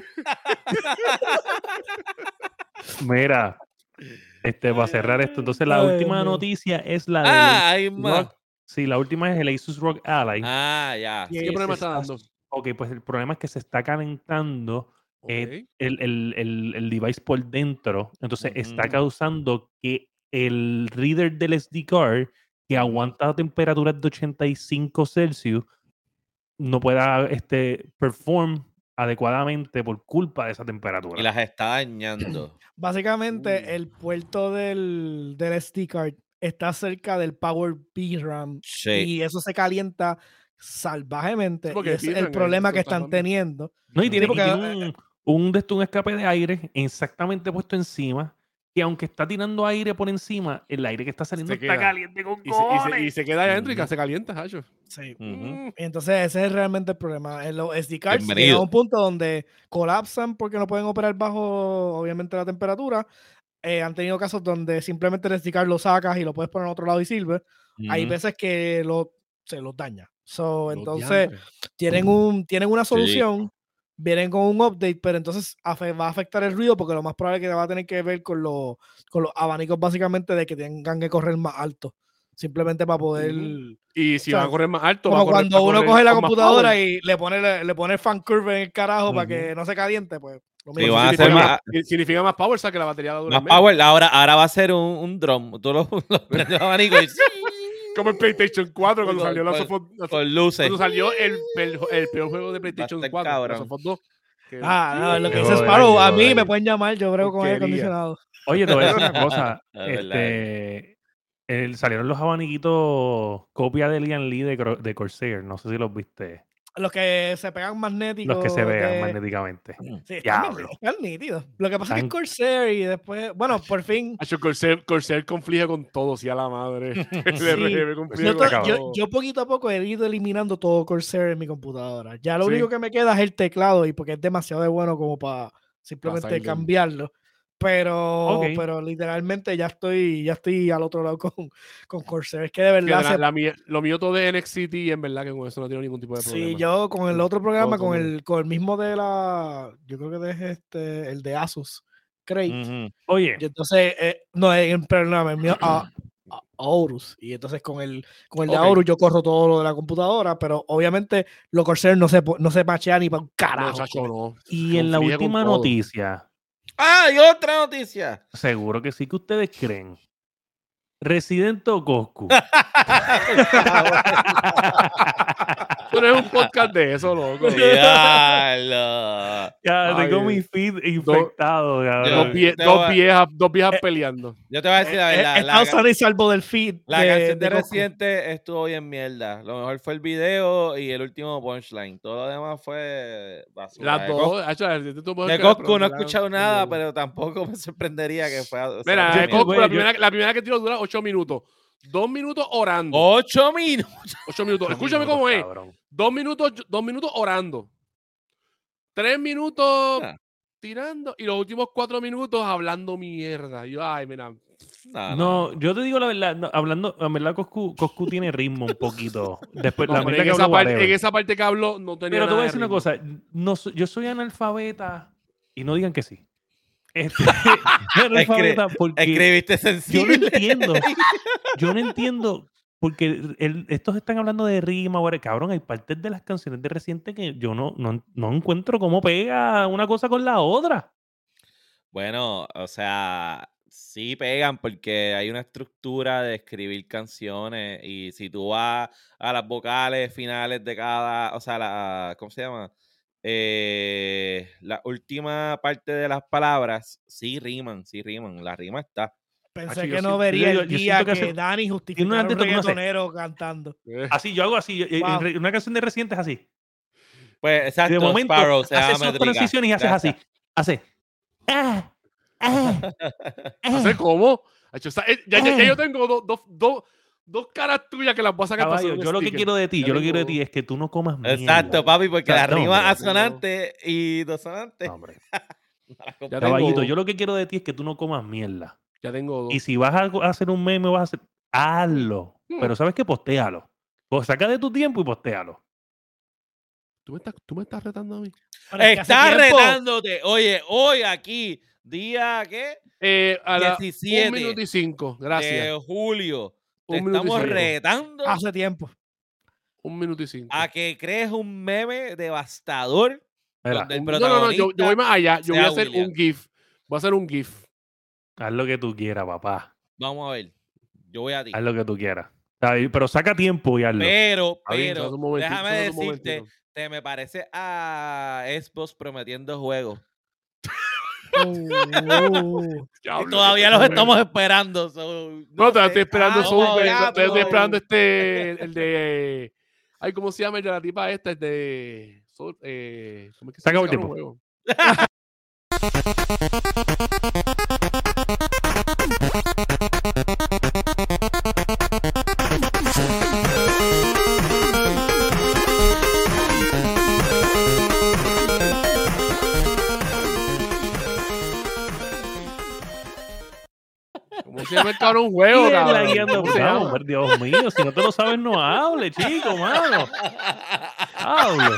Mira, este, para cerrar esto, entonces la Ay, última Dios mío. noticia es la de Ah, hay más. Rock. Sí, la última es el Asus ROG Ally. Ah, ya. Y ¿Qué que problema se está dando? Ok, pues el problema es que se está calentando eh, Ok. el, el, el, el device por dentro. Entonces está Ujú. causando que el reader del S D card, que Ujú. aguanta temperaturas de ochenta y cinco Celsius, no pueda este, perform adecuadamente por culpa de esa temperatura. Y las está dañando. Básicamente, Uh. el puerto del, del S D card está cerca del Power B RAM Sí. y eso se calienta salvajemente. Sí, Y porque ese es P RAM el es problema eso que está están hablando. teniendo. No, y Sí, tiene, y porque, tiene un, un, de estos, un escape de aire exactamente puesto encima, que aunque está tirando aire por encima, el aire que está saliendo Se está queda. caliente con Y se, y, se, cojones. y se queda ahí adentro y Ujú. se calienta, Hacho. Sí. Ujú. Mm. Entonces, ese es realmente el problema. En los S D cards Bienvenido. llega a un punto donde colapsan porque no pueden operar bajo, obviamente, la temperatura. Eh, han tenido casos donde simplemente el S D card lo sacas y lo puedes poner en otro lado y sirve. Hay Ujú. veces que lo, se los daña. So, Los entonces, diantres. tienen, un, tienen una Sí. solución, vienen con un update, pero entonces afe- va a afectar el ruido porque lo más probable es que va a tener que ver con, los con los abanicos básicamente de que tengan que correr más alto. Simplemente para poder... Ujú. Y si O sea, va a correr más alto, va a Como correr, cuando va a uno correr coge la con más computadora power. y le pone, le, le pone el fan curve en el carajo para Ujú. que no se caliente, pues lo Sí, mismo. van a significa, hacer más, más- si- significa más power, o sea que la batería va a durar Más menos. power. Ahora, ahora va a ser un, un drum. Tú lo, lo prendes el abanico y Como el PlayStation cuatro cuando Con- salió la con- Sofos- la- con luces. cuando salió el, el, el peor juego de PlayStation estar cuatro, la cabrón. Sofos dos. Que- Ah, no, lo que Qué dice joder, Sparrow, qué a mí joder. me pueden llamar, yo brego con aire Porquería. acondicionado. Oye, te voy a decir una cosa. Es verdad. este, el- salieron los abaniquitos copia de Lian Lee de, Cro- de Corsair. No sé si los viste. Los que se pegan magnéticos. Los que se vean de- magnéticamente. Sí, están, bien- Diablo. están nítidos. Lo que pasa es que Están- es Corsair y después, bueno, por fin. Hacho, Corsair, Corsair conflige con todo, sí a la madre. El Sí. R G B conflige Yo, con to- yo, todo. yo poquito a poco he ido eliminando todo Corsair en mi computadora. Ya lo Sí. único que me queda es el teclado y porque es demasiado de bueno como para simplemente Silent. cambiarlo. Pero, Ok. pero literalmente ya estoy, ya estoy al otro lado con, con Corsair. Es que de Que verdad la- se- la mía- lo mío todo de N X T y en verdad que con eso no tengo ningún tipo de problema. sí, yo con el Uf, otro programa, todo, con todo. el, con el mismo de la, yo creo que es este, el de Asus, Crate. Ujú. Oye, Y entonces, eh, no, en, perdóname, el mío, a, a- Aorus. Y entonces con el, con el de Ok. Aorus yo corro todo lo de la computadora, pero obviamente los Corsair no se, po- no se machean ni para un No, carajo. chacho, no. y en la Conflige con última todo. noticia, ¡Ah! Y otra noticia. seguro que sí que ustedes creen. Resident o Coscu. Tú no eres un podcast de eso, loco. Diablo. Ya, Ay, tengo mi Dios. feed infectado, cabrón. Dos, vie- Te dos voy a- viejas, dos viejas peleando. Yo te voy a decir la Eh, verdad. eh, La, está sano y salvo del feed. la de, canción de, de Goku. Residente estuvo bien mierda. Lo mejor fue el video y el último punchline. Todo lo demás fue basura. Las De dos. hacho, tú puedes De creer, Coscu pero no he la- escuchado la nada, mierda. pero tampoco me sorprendería que fuera. Mira, sea de yo- mierda. Coscu, güey, la, yo- primera, la primera que tiro dura ocho minutos. Dos minutos orando. Ocho minutos. Ocho minutos. Ocho Escúchame minutos, cómo es. cabrón. Dos minutos, dos minutos orando. Tres minutos Ah. tirando. Y los últimos cuatro minutos hablando mierda. Yo, ay, mira. No, No, yo te digo la verdad, no, hablando, en verdad Coscu, Coscu tiene ritmo un poquito. Después, No, la pero mierda en, que esa habló, parte, whatever. en esa parte que habló no tenía Pero te voy nada a de decir una ritmo. cosa, no, so- yo soy analfabeta y no digan que sí. Este, soy analfabeta porque Escribiste yo no sensible. entiendo, yo no entiendo porque el- el- estos están hablando de rima, whatever. Cabrón, hay partes de las canciones de Residente que yo no, no, no encuentro cómo pega una cosa con la otra. Bueno, o sea, sí pegan porque hay una estructura de escribir canciones y si tú vas a las vocales finales de cada, o sea, la, ¿cómo se llama? Eh, la última parte de las palabras sí riman, sí riman, la rima está. Pensé Hacho, yo que no siento- yo vería digo- el yo día siento que que hace- Dani unas justificara de un esto que uno hace. reggaetonero cantando. Eh, Así, yo hago así. en- en Wow. re- una canción de Residente es así. Pues Y exacto, de momento Sparrow se haces llama sus métrica. transiciones y haces así. Gracias. Hace. Ah, ah, ¿Hacer ah. cómo? Hacho, sa- eh, ya, ya- ya Eh. yo tengo dos, dos, dos, dos caras tuyas que las voy a sacar para hacer Caballo, un yo lo que sticker. quiero de ti, Ya yo lo que quiero de tengo- ti es que tú no comas mierda. Exacto, papi, porque O sea, la no, rima hombre, asonante y dosonante. No, hombre. no las Ya comprendo. Caballito, tengo- yo lo que quiero de ti es que tú no comas mierda. Ya tengo dos. Y si vas a a hacer un meme, vas a hacer. Hazlo. Mm. Pero sabes que postéalo. O saca de tu tiempo y postéalo. ¿Tú me estás, tú me estás retando a mí? Pero es que hace Está tiempo- retándote. Oye, hoy aquí, día ¿qué? Eh, a la diecisiete un minuto y cinco. Gracias. de julio. Te Un minuto y estamos cinco. retando Hace tiempo. Un minuto y cinco. a que crees un meme devastador. Mira, donde el Un- no, no, no, yo, yo voy más allá. Yo voy a sea hacer William. un GIF. Voy a hacer un GIF. haz lo que tú quieras, papá. Vamos a ver. Yo voy a ti. Haz lo que tú quieras. ¿Sabes? Pero saca tiempo y hazlo. Pero, Está bien, pero, espérate un momentito, déjame espérate un decirte, momentito. te me parece a Xbox prometiendo juegos. Uh, Diablo. Y todavía los estamos esperando. so, No, no te sé. estoy esperando Ah, Soul, oh, te- ya, te- estoy pero- esperando este, el de, ay, ¿cómo se llama el de la tipa esta? El de, Soul, eh, ¿cómo es que Se se acabó el llama tiempo. juego? ¿Cómo se llama el cabrón juego, ¿Quién cabrón? la guiando? ¿Cómo se No, llama? hombre, Dios mío, si no te lo sabes, no hable, chico, mano. Hable.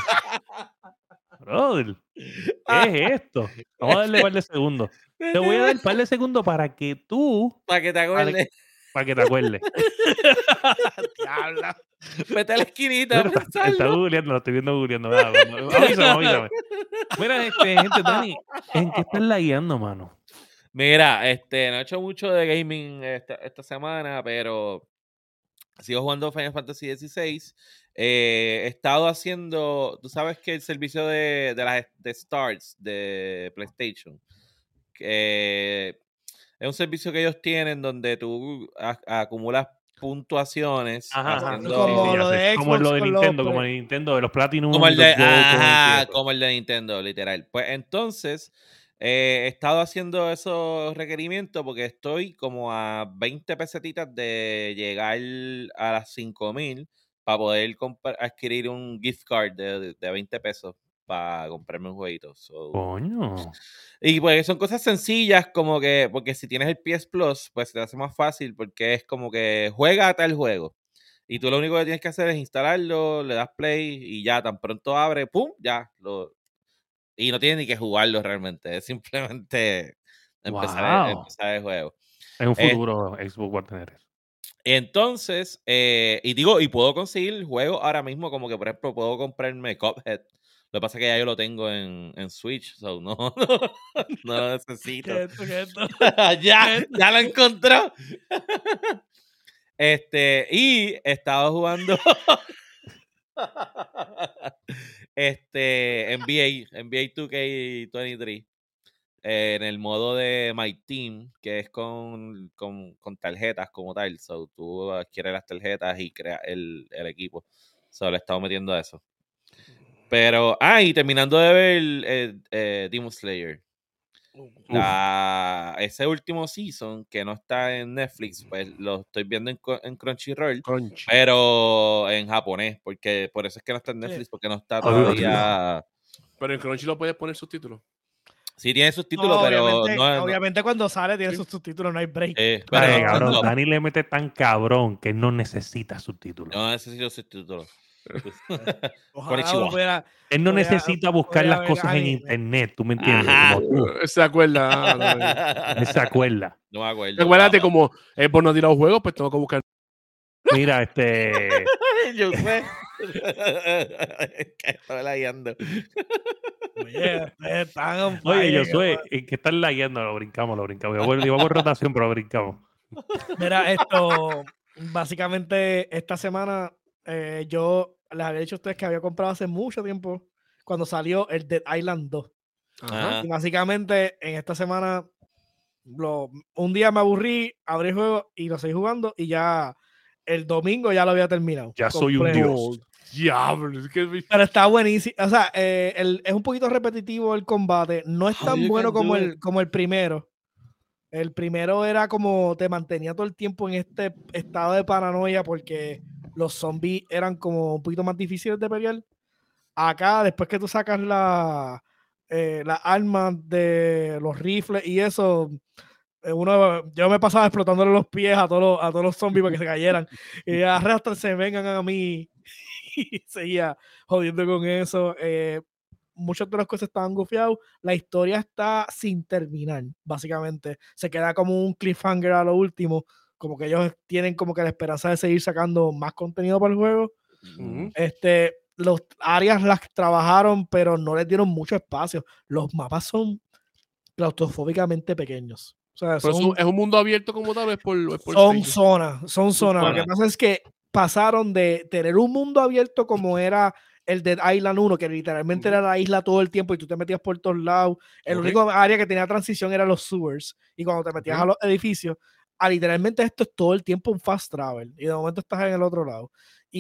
Brother, ¿qué es esto? Vamos a darle un par de segundos. Te voy a dar un par de segundos para que tú, Para que te acuerdes. para que te acuerdes. Diabla. Vete a la esquinita a Mira, está, está pensarlo. googleando, lo estoy viendo googleando. Nada, cuando- avísame, avísame. Mira, este, gente, Dani, ¿en qué estás lagueando, mano? Mira, este, no he hecho mucho de gaming esta, esta semana, pero sigo jugando Final Fantasy dieciséis. Eh, he estado haciendo, tú sabes que el servicio de, de las de Stars de PlayStation, que es un servicio que ellos tienen donde tú a- acumulas puntuaciones Ajá, ajá. haciendo- Como lo ya de sé. Como Xbox lo de con los Nintendo, pre- como el de Nintendo, de los Platinum. Como el de, los Gold, todo ajá, eso. como el de Nintendo, literal. Pues entonces, eh, he estado haciendo esos requerimientos porque estoy como a veinte pesetitas de llegar a las cinco mil para poder comprar- adquirir un gift card de, de veinte pesos para comprarme un jueguito. So, Coño. y pues son cosas sencillas como que, porque si tienes el P S Plus, pues se te hace más fácil porque es como que juega a tal juego. Y tú lo único que tienes que hacer es instalarlo, le das play y ya, tan pronto abre, ¡pum! Ya. Lo, y no tienes ni que jugarlo realmente, es simplemente empezar, Wow. empezar el juego. En un Eh, futuro Xbox va a tener eso. Entonces, eh, y digo, y puedo conseguir el juego ahora mismo, como que por ejemplo, puedo comprarme Cuphead. Lo que pasa es que ya yo lo tengo en, en Switch, so no, no lo necesito. ¿Qué es esto? ¿Qué es esto? ya, ya lo encontró. Este, y he estado jugando este N B A, N B A dos K veintitrés. eh, en el modo de My Team, que es con, con, con tarjetas como tal. So, tú adquieres las tarjetas y creas el, el equipo. So, le he estado metiendo eso. Pero, ah, y terminando de ver eh, eh, Demon Slayer. La, ese último season que no está en Netflix, pues lo estoy viendo en, co- en Crunchyroll, Crunch. pero en japonés, porque por eso es que no está en Netflix, porque no está todavía. Pero en Crunchy lo puedes poner subtítulos. Sí tiene subtítulos, No, pero obviamente, no, no- obviamente cuando sale tiene sus subtítulos, no hay break. eh, Pero, pero cabrón, no, Dani le mete tan cabrón que no necesita subtítulos. no necesito subtítulos. Ojalá Konnichiwa. lo pudiera- Él no voy a- necesita buscar voy a las ver cosas en anime. internet, ¿tú me entiendes? Ajá. Como tú. Se acuerda. ah, no, no. Él se acuerda. No me acuerdo. Acuérdate, papá. como es por no tirar los juegos, pues tengo que buscar. Mira, este. Yo sé. Estaba lagueando. Oye, ustedes están on Oye, fire, Josué, cabrón. ¿en qué están layando? Lo brincamos, lo brincamos. Íbamos íbamos por rotación, pero lo brincamos. Mira, esto, básicamente, esta semana eh, yo les había dicho a ustedes que había comprado hace mucho tiempo cuando salió el Dead Island dos. Ajá. Ajá. Y básicamente, en esta semana, lo, un día me aburrí, abrí el juego y lo seguí jugando y ya el domingo ya lo había terminado. Ya soy un completo. dios. Diablo, es que me- Pero está buenísimo. O sea, eh, el- es un poquito repetitivo el combate. No es How tan you bueno can como do el, it. como el primero. El primero era como te mantenía todo el tiempo en este estado de paranoia porque los zombies eran como un poquito más difíciles de pelear. Acá, después que tú sacas la, eh, las armas de los rifles y eso, eh, uno, yo me pasaba explotándole los pies a todos los, a todos los zombies para que se cayeran. Y arrastrarse, vengan a mí. Y seguía jodiendo con eso. Eh, muchas de las cosas estaban gufiados. La historia está sin terminar, básicamente. Se queda como un cliffhanger a lo último. Como que ellos tienen como que la esperanza de seguir sacando más contenido para el juego. Ujú. Este, los áreas las trabajaron, pero no les dieron mucho espacio. Los mapas son claustrofóbicamente pequeños. O sea, Pero son, es un- es un mundo abierto como tal, o es por, o es por son stage? zonas, son zonas. Lo zonas. que pasa es que pasaron de tener un mundo abierto como era el Dead Island uno, que literalmente Ujú. era la isla todo el tiempo y tú te metías por todos lados. El Ok. único área que tenía transición era los sewers. Y cuando te metías Ok. a los edificios, a literalmente esto es todo el tiempo un fast travel. Y de momento estás en el otro lado.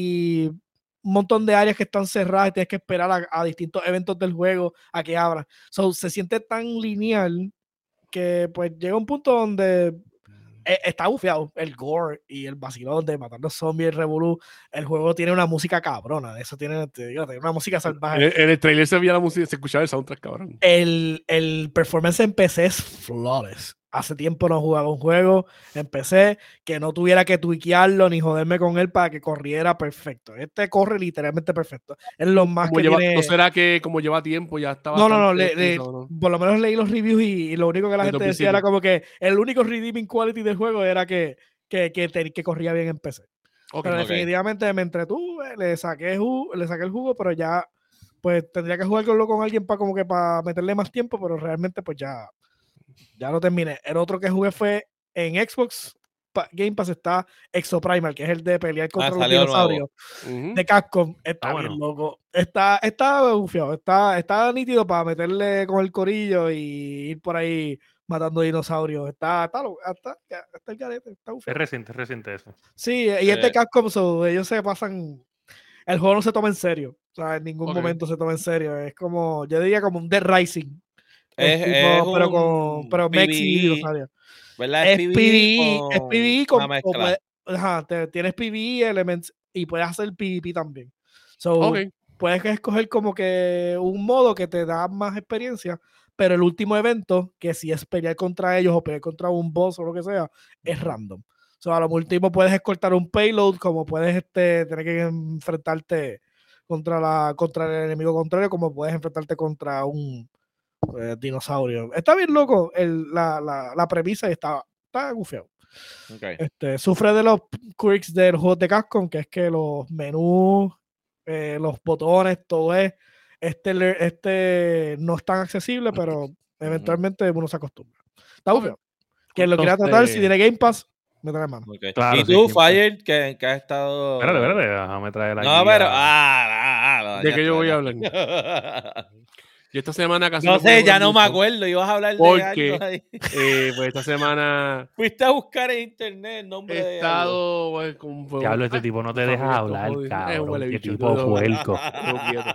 Y un montón de áreas que están cerradas y tienes que esperar a, a distintos eventos del juego a que abran. So, se siente tan lineal que pues llega un punto donde eh, está bufiado el gore y el vacilón de matar los zombies, el revolú. El juego tiene una música cabrona. Eso tiene, te digo, tiene una música En salvaje. el, en el trailer se veía la música, se escuchaba el soundtrack, cabrón. El, el performance en P C es flawless. Hace tiempo no jugaba un juego en P C que no tuviera que tuiquearlo ni joderme con él para que corriera perfecto. Este corre literalmente perfecto. Es lo más Como que lleva, tiene. ¿No será que como lleva tiempo ya está No, no, no, bastante le- le- actualizado, ¿no? por lo menos leí los reviews y, y lo único que la De gente dos mil decía era siete. como que el único redeeming quality del juego era que, que, que, te- que corría bien en P C. Ok. Pero Ok. definitivamente me entretuve, le saqué, ju- le saqué el jugo, pero ya pues tendría que jugarlo con alguien para como que para meterle más tiempo, pero realmente pues ya, ya lo terminé. El otro que jugué fue en Xbox Pa- Game Pass está Exoprimal, que es el de pelear contra los salió nuevo. dinosaurios Ujú. de Capcom. Está Ah, bien bueno. loco. Está, está bufiado, está, está nítido para meterle con el corillo y ir por ahí matando dinosaurios. Está, está, lo- está, está el garete, está Es bufiado. reciente, es reciente eso. Sí, y es de Eh. Capcom, so, ellos se pasan. El juego no se toma en serio. O sea, en ningún Ok. momento se toma en serio. Es como, yo diría como un Dead Rising. Es, Es tipo, es pero un con, pero Mechs y PvE, dinosaurios. ¿verdad? Es PvE PvE, es con PvE con, una o mezcla. puede- ajá, te- tienes PvE elements y puedes hacer PvP también. So, Ok. puedes escoger como que un modo que te da más experiencia, pero el último evento, que si es pelear contra ellos o pelear contra un boss o lo que sea, es random. So, a lo último puedes escoltar un payload, como puedes este, tener que enfrentarte contra, la, contra el enemigo contrario, como puedes enfrentarte contra un eh, dinosaurio. Está bien loco el, la, la, la premisa y está, está gufiado. Ok. Este, sufre de los quirks del juego de Capcom, que es que los menús, eh, los botones, todo es. Este, le- este no es tan accesible, pero eventualmente uno se acostumbra. Está Ok. bufiado. Quien lo quiera tratar, si Entonces- tiene Game Pass, me trae mano. Ok. Claro, ¿Y sí, tú, Game Pass. Fire, que, que has estado. Espérate, espérate, déjame traer aquí. No, pero. a- Ah, ah, ah, lo ¿De qué yo voy a dañaste. Y esta semana casi No pude sé, jugar ya no me mucho, acuerdo. Ibas a hablar de Porque algo ahí. eh, pues esta semana Fuiste a buscar en internet el nombre he de algo. estado pues, con, con- Diablo, este ah, tipo no te familia, deja esto hablar, jodido. Es un cabrón. huele Qué bicho, tipo yo- puerco. yo quieto.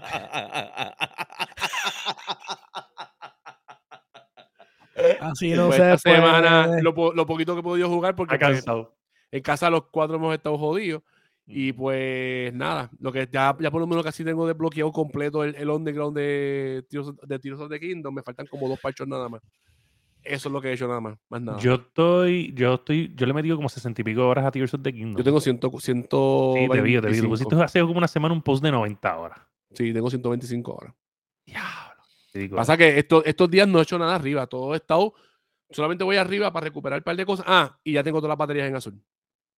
Así no Pues se esta semana, puede. lo, po- lo poquito que he podido jugar, porque Está pues, cansado. en casa los cuatro hemos estado jodidos. Y pues nada, lo que ya, ya por lo menos casi tengo desbloqueado completo el, el underground de Tears, of- de Tears of the Kingdom. Me faltan como dos parchos nada más. Eso es lo que he hecho nada más, más nada. Yo estoy, yo estoy, yo le he metido como sesenta y pico horas a Tears of the Kingdom. Yo tengo cien, ciento Sí, te vi, te vi. Tú veinticinco. pusiste hace como una semana un post de noventa horas. Sí, tengo ciento veinticinco horas. Diablo. Te digo, Pasa que esto- estos días no he hecho nada arriba. Todo he estado. Solamente voy arriba para recuperar un par de cosas. Ah, y ya tengo todas las baterías en azul.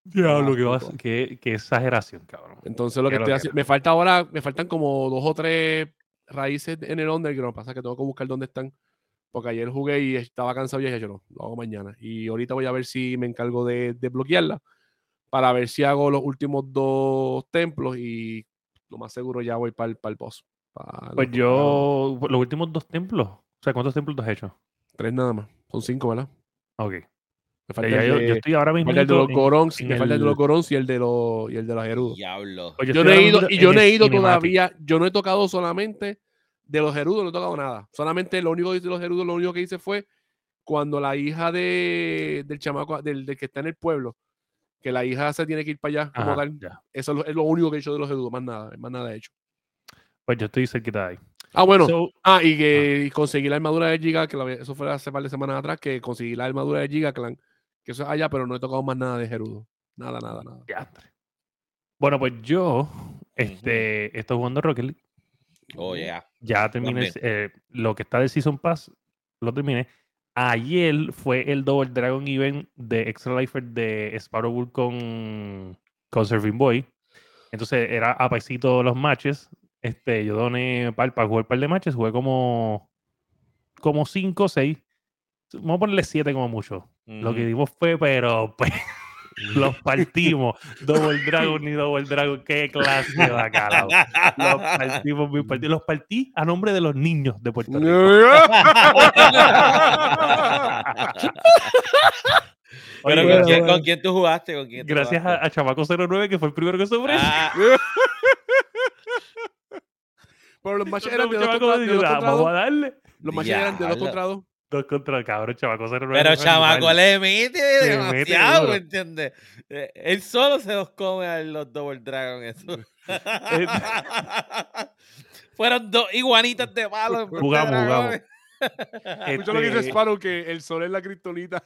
Diablo, Ah, qué, vas- puto. qué, qué exageración, cabrón. Entonces lo que Qué estoy loquera. haciendo, me falta ahora, me faltan como dos o tres raíces en el underground, pasa que tengo que buscar dónde están, porque ayer jugué y estaba cansado y dije, yo no, lo hago mañana. Y ahorita voy a ver si me encargo de, de bloquearla, para ver si hago los últimos dos templos y lo más seguro ya voy para el, para el boss. para Pues los- para yo, los últimos dos templos, o sea, ¿cuántos templos tú has hecho? tres nada más, son cinco, ¿verdad? Ok. Me falta Ya el yo, de, yo estoy ahora me falta el de mismo los Gorons, en me falta el de los el... Gorons y el de los, y el de los Gerudos. Diablo. pues yo Yo estoy no he ahora ido, mismo y yo en no he el ido cinematic. todavía, yo no he tocado solamente de los Gerudos, no he tocado nada. Solamente lo único que hice de los Gerudos, lo único que hice fue cuando la hija de, del chamaco, del, del que está en el pueblo, que la hija se tiene que ir para allá como Ajá, tal. ya. Eso es lo, es lo único que he hecho de los Gerudos, más nada, más nada he hecho. Pues yo estoy cerquita de ahí. Ah, bueno. So, Ah, y que y conseguí la armadura de Giga, que la- eso fue hace par de semanas atrás, que conseguí la armadura de Giga Clan, que eso es allá, pero no he tocado más nada de Gerudo. Nada, nada, nada. diantre. Bueno, pues yo este, estoy jugando Rocket League. Oh, yeah. Ya terminé el- También. eh, lo que está de Season Pass, lo terminé. Ayer fue el Double Dragon Event de Extra Lifer de Sparrow Bull con, con Surfing Boy. Entonces era a paisito los matches. Este, yo doné para, para jugar un par de matches, jugué como como cinco o seis. Vamos a ponerle siete como mucho. Lo que Ujú. dimos fue, pero pues, los partimos. Double Dragon y Double Dragon, qué clase de bacalao. Los partimos, bien partidos. Los partí a nombre de los niños de Puerto Rico. Pero Oye, ¿con, bueno, quién, bueno. ¿con quién tú jugaste? ¿Con quién tú gracias a, jugaste? a Chamaco cero nueve, que fue el primero que se ofreció. Ah, Pero los matches Entonces, eran de dos Chamaco contra, de dijo, dos "Ah, contra vamos a dos. darle. Los matches eran de dos diablo. contra dos. Dos contra cabrón, Chamaco cero nueve. Pero fue chamaco brutal. le mete Le mete demasiado, duro. ¿me entiendes? Eh, Él solo se los come a los Double Dragon. Eso. Fueron dos iguanitas de palo. en vez de Jugamos, dragones. Escucha lo que dice Este, Sparrow, que el sol es la kriptonita.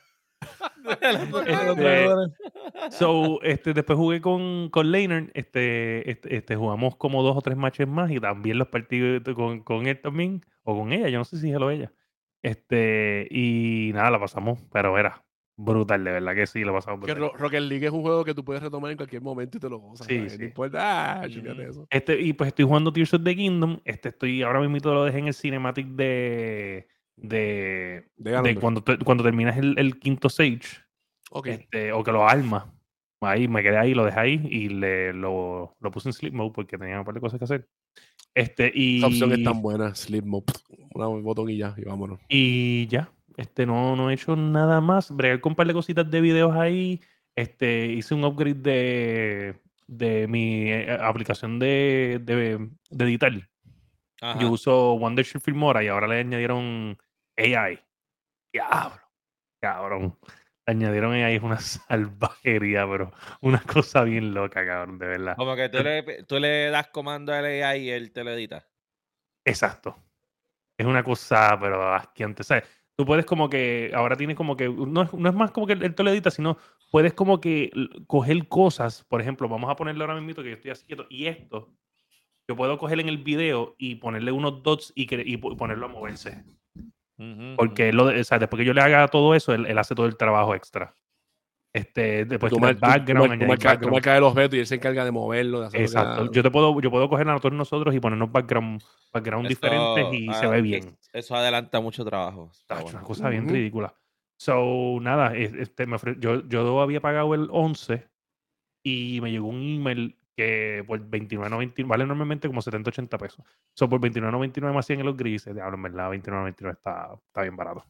Los Este, dragones. So, este, después jugué con, con Leonard, este, este, este, jugamos como dos o tres matches más y también los partí con, con él también, o con ella, yo no sé si él o ella. Este, y nada, la pasamos, pero era brutal, de verdad que sí, la pasamos Que brutal. Ro- Rocket League es un juego que tú puedes retomar en cualquier momento y te lo gozas. Sí, ¿sabes? sí. No importa. Ah, Ujú. chíngate eso. Este, y pues estoy jugando Tears of the Kingdom, este, estoy, ahora mismo lo dejé en el cinematic de, de, De de Ganondorf. cuando, te- cuando terminas el, el quinto Sage, Ok. este, o que lo armas. Ahí me quedé ahí, lo dejé ahí y le, lo, lo puse en sleep mode porque tenía un par de cosas que hacer. Este, y, Esa opción es tan buena. Sleep mode. Un botón y ya. Y vámonos. y ya. Este, no, no he hecho nada más. Bregué con un par de cositas de videos ahí. Este, hice un upgrade de, de mi eh, aplicación de, de, de editar. Ajá. Yo uso Wondershare Filmora y ahora le añadieron A I. Diablo, cabrón. Le añadieron A I, es una salvajería, pero una cosa bien loca, cabrón, de verdad. Como que tú le, tú le das comando al A I y él te lo edita. Exacto. Es una cosa, pero asqueante. ¿Sabes? Tú puedes como que, ahora tienes como que, no es, no es más como que él te lo edita, sino puedes como que l- coger cosas. Por ejemplo, vamos a ponerle ahora mismo que yo estoy así quieto. Y esto, yo puedo coger en el video y ponerle unos dots y, que, y po- ponerlo a moverse. Ujú, Porque él lo, de- o sea, después que yo le haga todo eso, él, él hace todo el trabajo extra. Este, después Tú, quitar mar- tú- tú background, mar- tú añadir marcas tú background. marcas el objeto y él se encarga de moverlo, de hacer lo que Exacto. da- Yo te puedo, yo puedo coger a todos nosotros y ponernos background, background Esto, diferentes y se ah, ve bien. Eso adelanta mucho trabajo. Está Tacho, bueno. una cosa bien Ujú. ridícula. So, nada, es- este, me ofre- yo, yo había pagado el once y me llegó un email que por veintinueve noventa y nueve, vale normalmente como setenta ochenta pesos. So, por veintinueve noventa y nueve me hacían en los grises. Diablo, en verdad, veintinueve noventa y nueve está, está bien barato.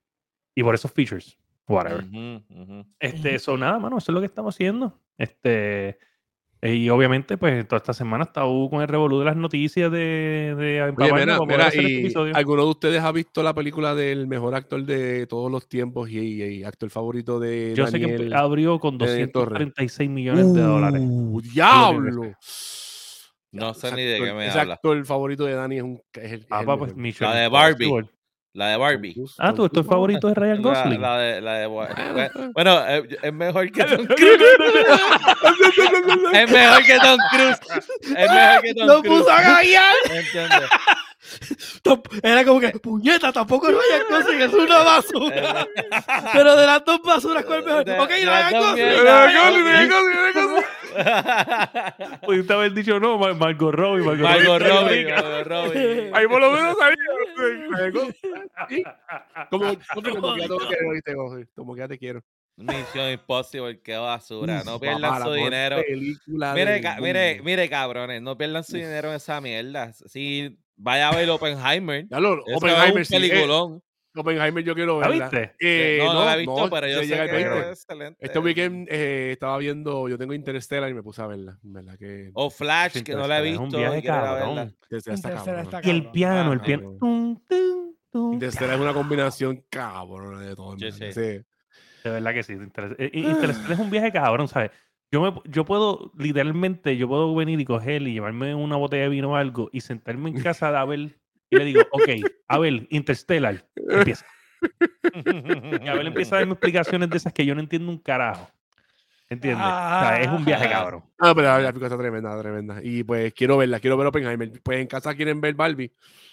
Y por esos features, whatever. Ujú, ujú. Este, eso nada, mano, eso es lo que estamos haciendo. Este, eh, y obviamente, pues, toda esta semana está con el revolú de las noticias de, de Oye, empaparnos mira, para poder mira, hacer este y episodio. ¿alguno de ustedes ha visto la película del mejor actor de todos los tiempos y, y actor favorito de Yo sé que Daniel? abrió con Daniel Torres. doscientos treinta y seis millones de dólares. ¡Uh, diablo! No sé Ese ni de actor- qué me ese habla. actor favorito de Dani es, un, es el, es Ah, el pa, pues, mejor. Mission La de Impossible. Barbie. La de Barbie. Tom Cruise, Ah, Tom tu actor Cruise, favorito es Ryan La, Gosling. la de, la de Bar- Bueno, Bueno, bueno, eh, es mejor que Tom Cruise. Es mejor que Tom Cruise. Es mejor que Tom ¡Lo Cruise. puso a gallar! ¿Entiendes? Era como que, puñeta, tampoco Ryan Gosling es una basura. Pero de las dos basuras, ¿cuál es mejor? De- Ok, de Ryan las dos Gosling. mierdas. Ryan Ryan Gosling. Gosling, Ryan Gosling. Pudiste haber dicho no, Mar- Margot Robbie, Margot, Margot Robbie. Robbie, Margot Robbie. Ahí por lo menos sabía. Ryan Gosling. Sí. Como, como, como que ya te quiero, ¿viste? Como que ya te quiero. Mission Impossible, qué basura. No Uf, pierdan papá, la su mejor dinero. película Mire, del ca- mire, mundo. mire, cabrones, no pierdan su dinero en esa mierda. Si vaya a ver Oppenheimer, Ya lo, eso Oppenheimer, es un sí, eh, peliculón. Oppenheimer yo quiero ¿La verla. viste? Eh, no, no, no, la he visto, no, pero yo se sé llega que el veinte. es excelente. Este weekend eh, estaba viendo, yo tengo Interstellar y me puse a verla. ¿Verdad? Que O Flash, que no la he Interstellar es un visto viaje y quiero ir a verla. cabrón. Interstellar está Interstellar cabrón. está Y el cabrón. piano, el Ah, piano. cabrón. Tum, tum, tum. Interstellar es una combinación cabrón de todo. Sí, en verdad. sí. Sí. De verdad que sí. Interest- eh, Interstellar es un viaje cabrón, ¿sabes? Yo, me, yo puedo, literalmente, yo puedo venir y coger y llevarme una botella de vino o algo y sentarme en casa de Abel y le digo, ok, Abel, Interstellar, empieza. Y Abel empieza a darme explicaciones de esas que yo no entiendo un carajo. ¿Entiendes? O sea, es un viaje Ah. cabrón. Ah, pero la película está tremenda, tremenda. Y pues quiero verla, quiero ver Oppenheimer. Pues en casa quieren ver Barbie.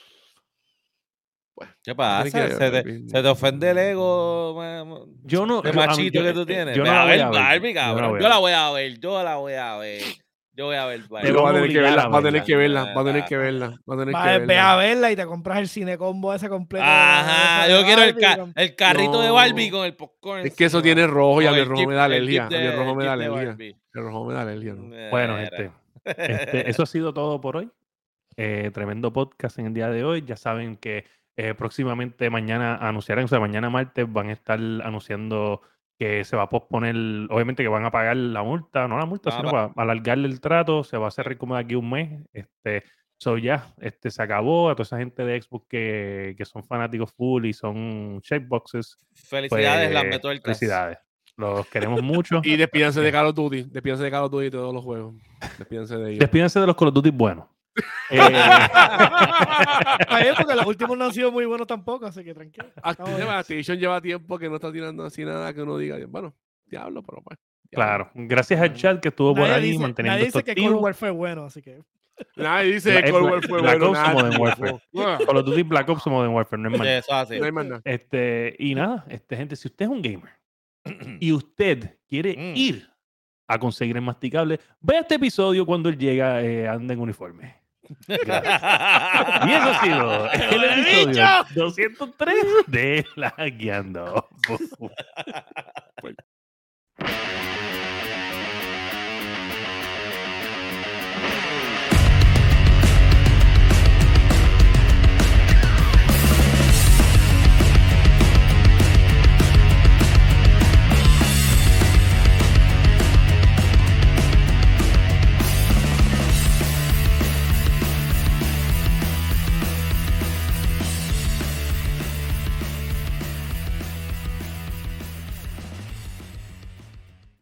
¿Qué pasa? que ver ¿Se te, Barbie. se te ofende el ego ma- ma- Yo no. de yo- a mí- machito yo- que eh, tú eh, tienes? Yo Ve no la a voy ver a ver. Barbie, Yo no la cabrón. voy a Yo la ver. voy a ver, yo la voy a ver. Yo voy a ver Te Barbie. Lo va a van a tener que obligar verla, a va a tener verla. que verla, va a tener que verla, va a tener Va, que ve verla. a verla y te compras el cinecombo ese completo. Ajá, de- yo de quiero el, Barbie, ca- con- el carrito de No. Barbie con el popcorn. Es que eso encima. tiene rojo y a Con mí el el rojo jeep- me da el alergia. jeep A mí el de- rojo el me da jeep de alergia. Barbie. El rojo me da alergia, ¿no? Bueno, Mira. gente, este, eso ha sido todo por hoy. Eh, tremendo podcast en el día de hoy. Ya saben que eh, próximamente mañana anunciarán, o sea, mañana martes van a estar anunciando que se va a posponer, obviamente que van a pagar la multa, no la multa, Van a sino para alargarle el trato, se va a cerrar como de aquí a un mes. Este, so ya, este, se acabó. A toda esa gente de Xbox que, que son fanáticos full y son checkboxes, Felicidades, pues, las meto el felicidades. Los queremos mucho. Y despídanse de Call of Duty. Despídanse de Call of Duty y todos los juegos. Despídanse de ellos. Despídense de los Call of Duty buenos. Eh, Ay, porque los últimos no han sido muy buenos tampoco, así que tranquilo. Activision, Activision lleva tiempo que no está tirando así nada que uno diga, bueno, diablo, pero pues. diablo. Claro, gracias al chat que estuvo por Nadie ahí dice, manteniendo nadie esto dice que Cold activo. War fue bueno, así que. Nadie dice Bla- que es Cold Bla- War fue Black bueno. Ops o Modern nadie, Warfare. no. Call of Duty Black Ops o Modern Warfare, no es Sí, más. eso así. No hay más nada. Este, y nada, este, gente, si usted es un gamer y usted quiere Mm. ir a conseguir el masticable, vea este episodio cuando él llega, eh, anda en uniforme. Gracias. Y eso ha sido el episodio doscientos tres de La Guiando.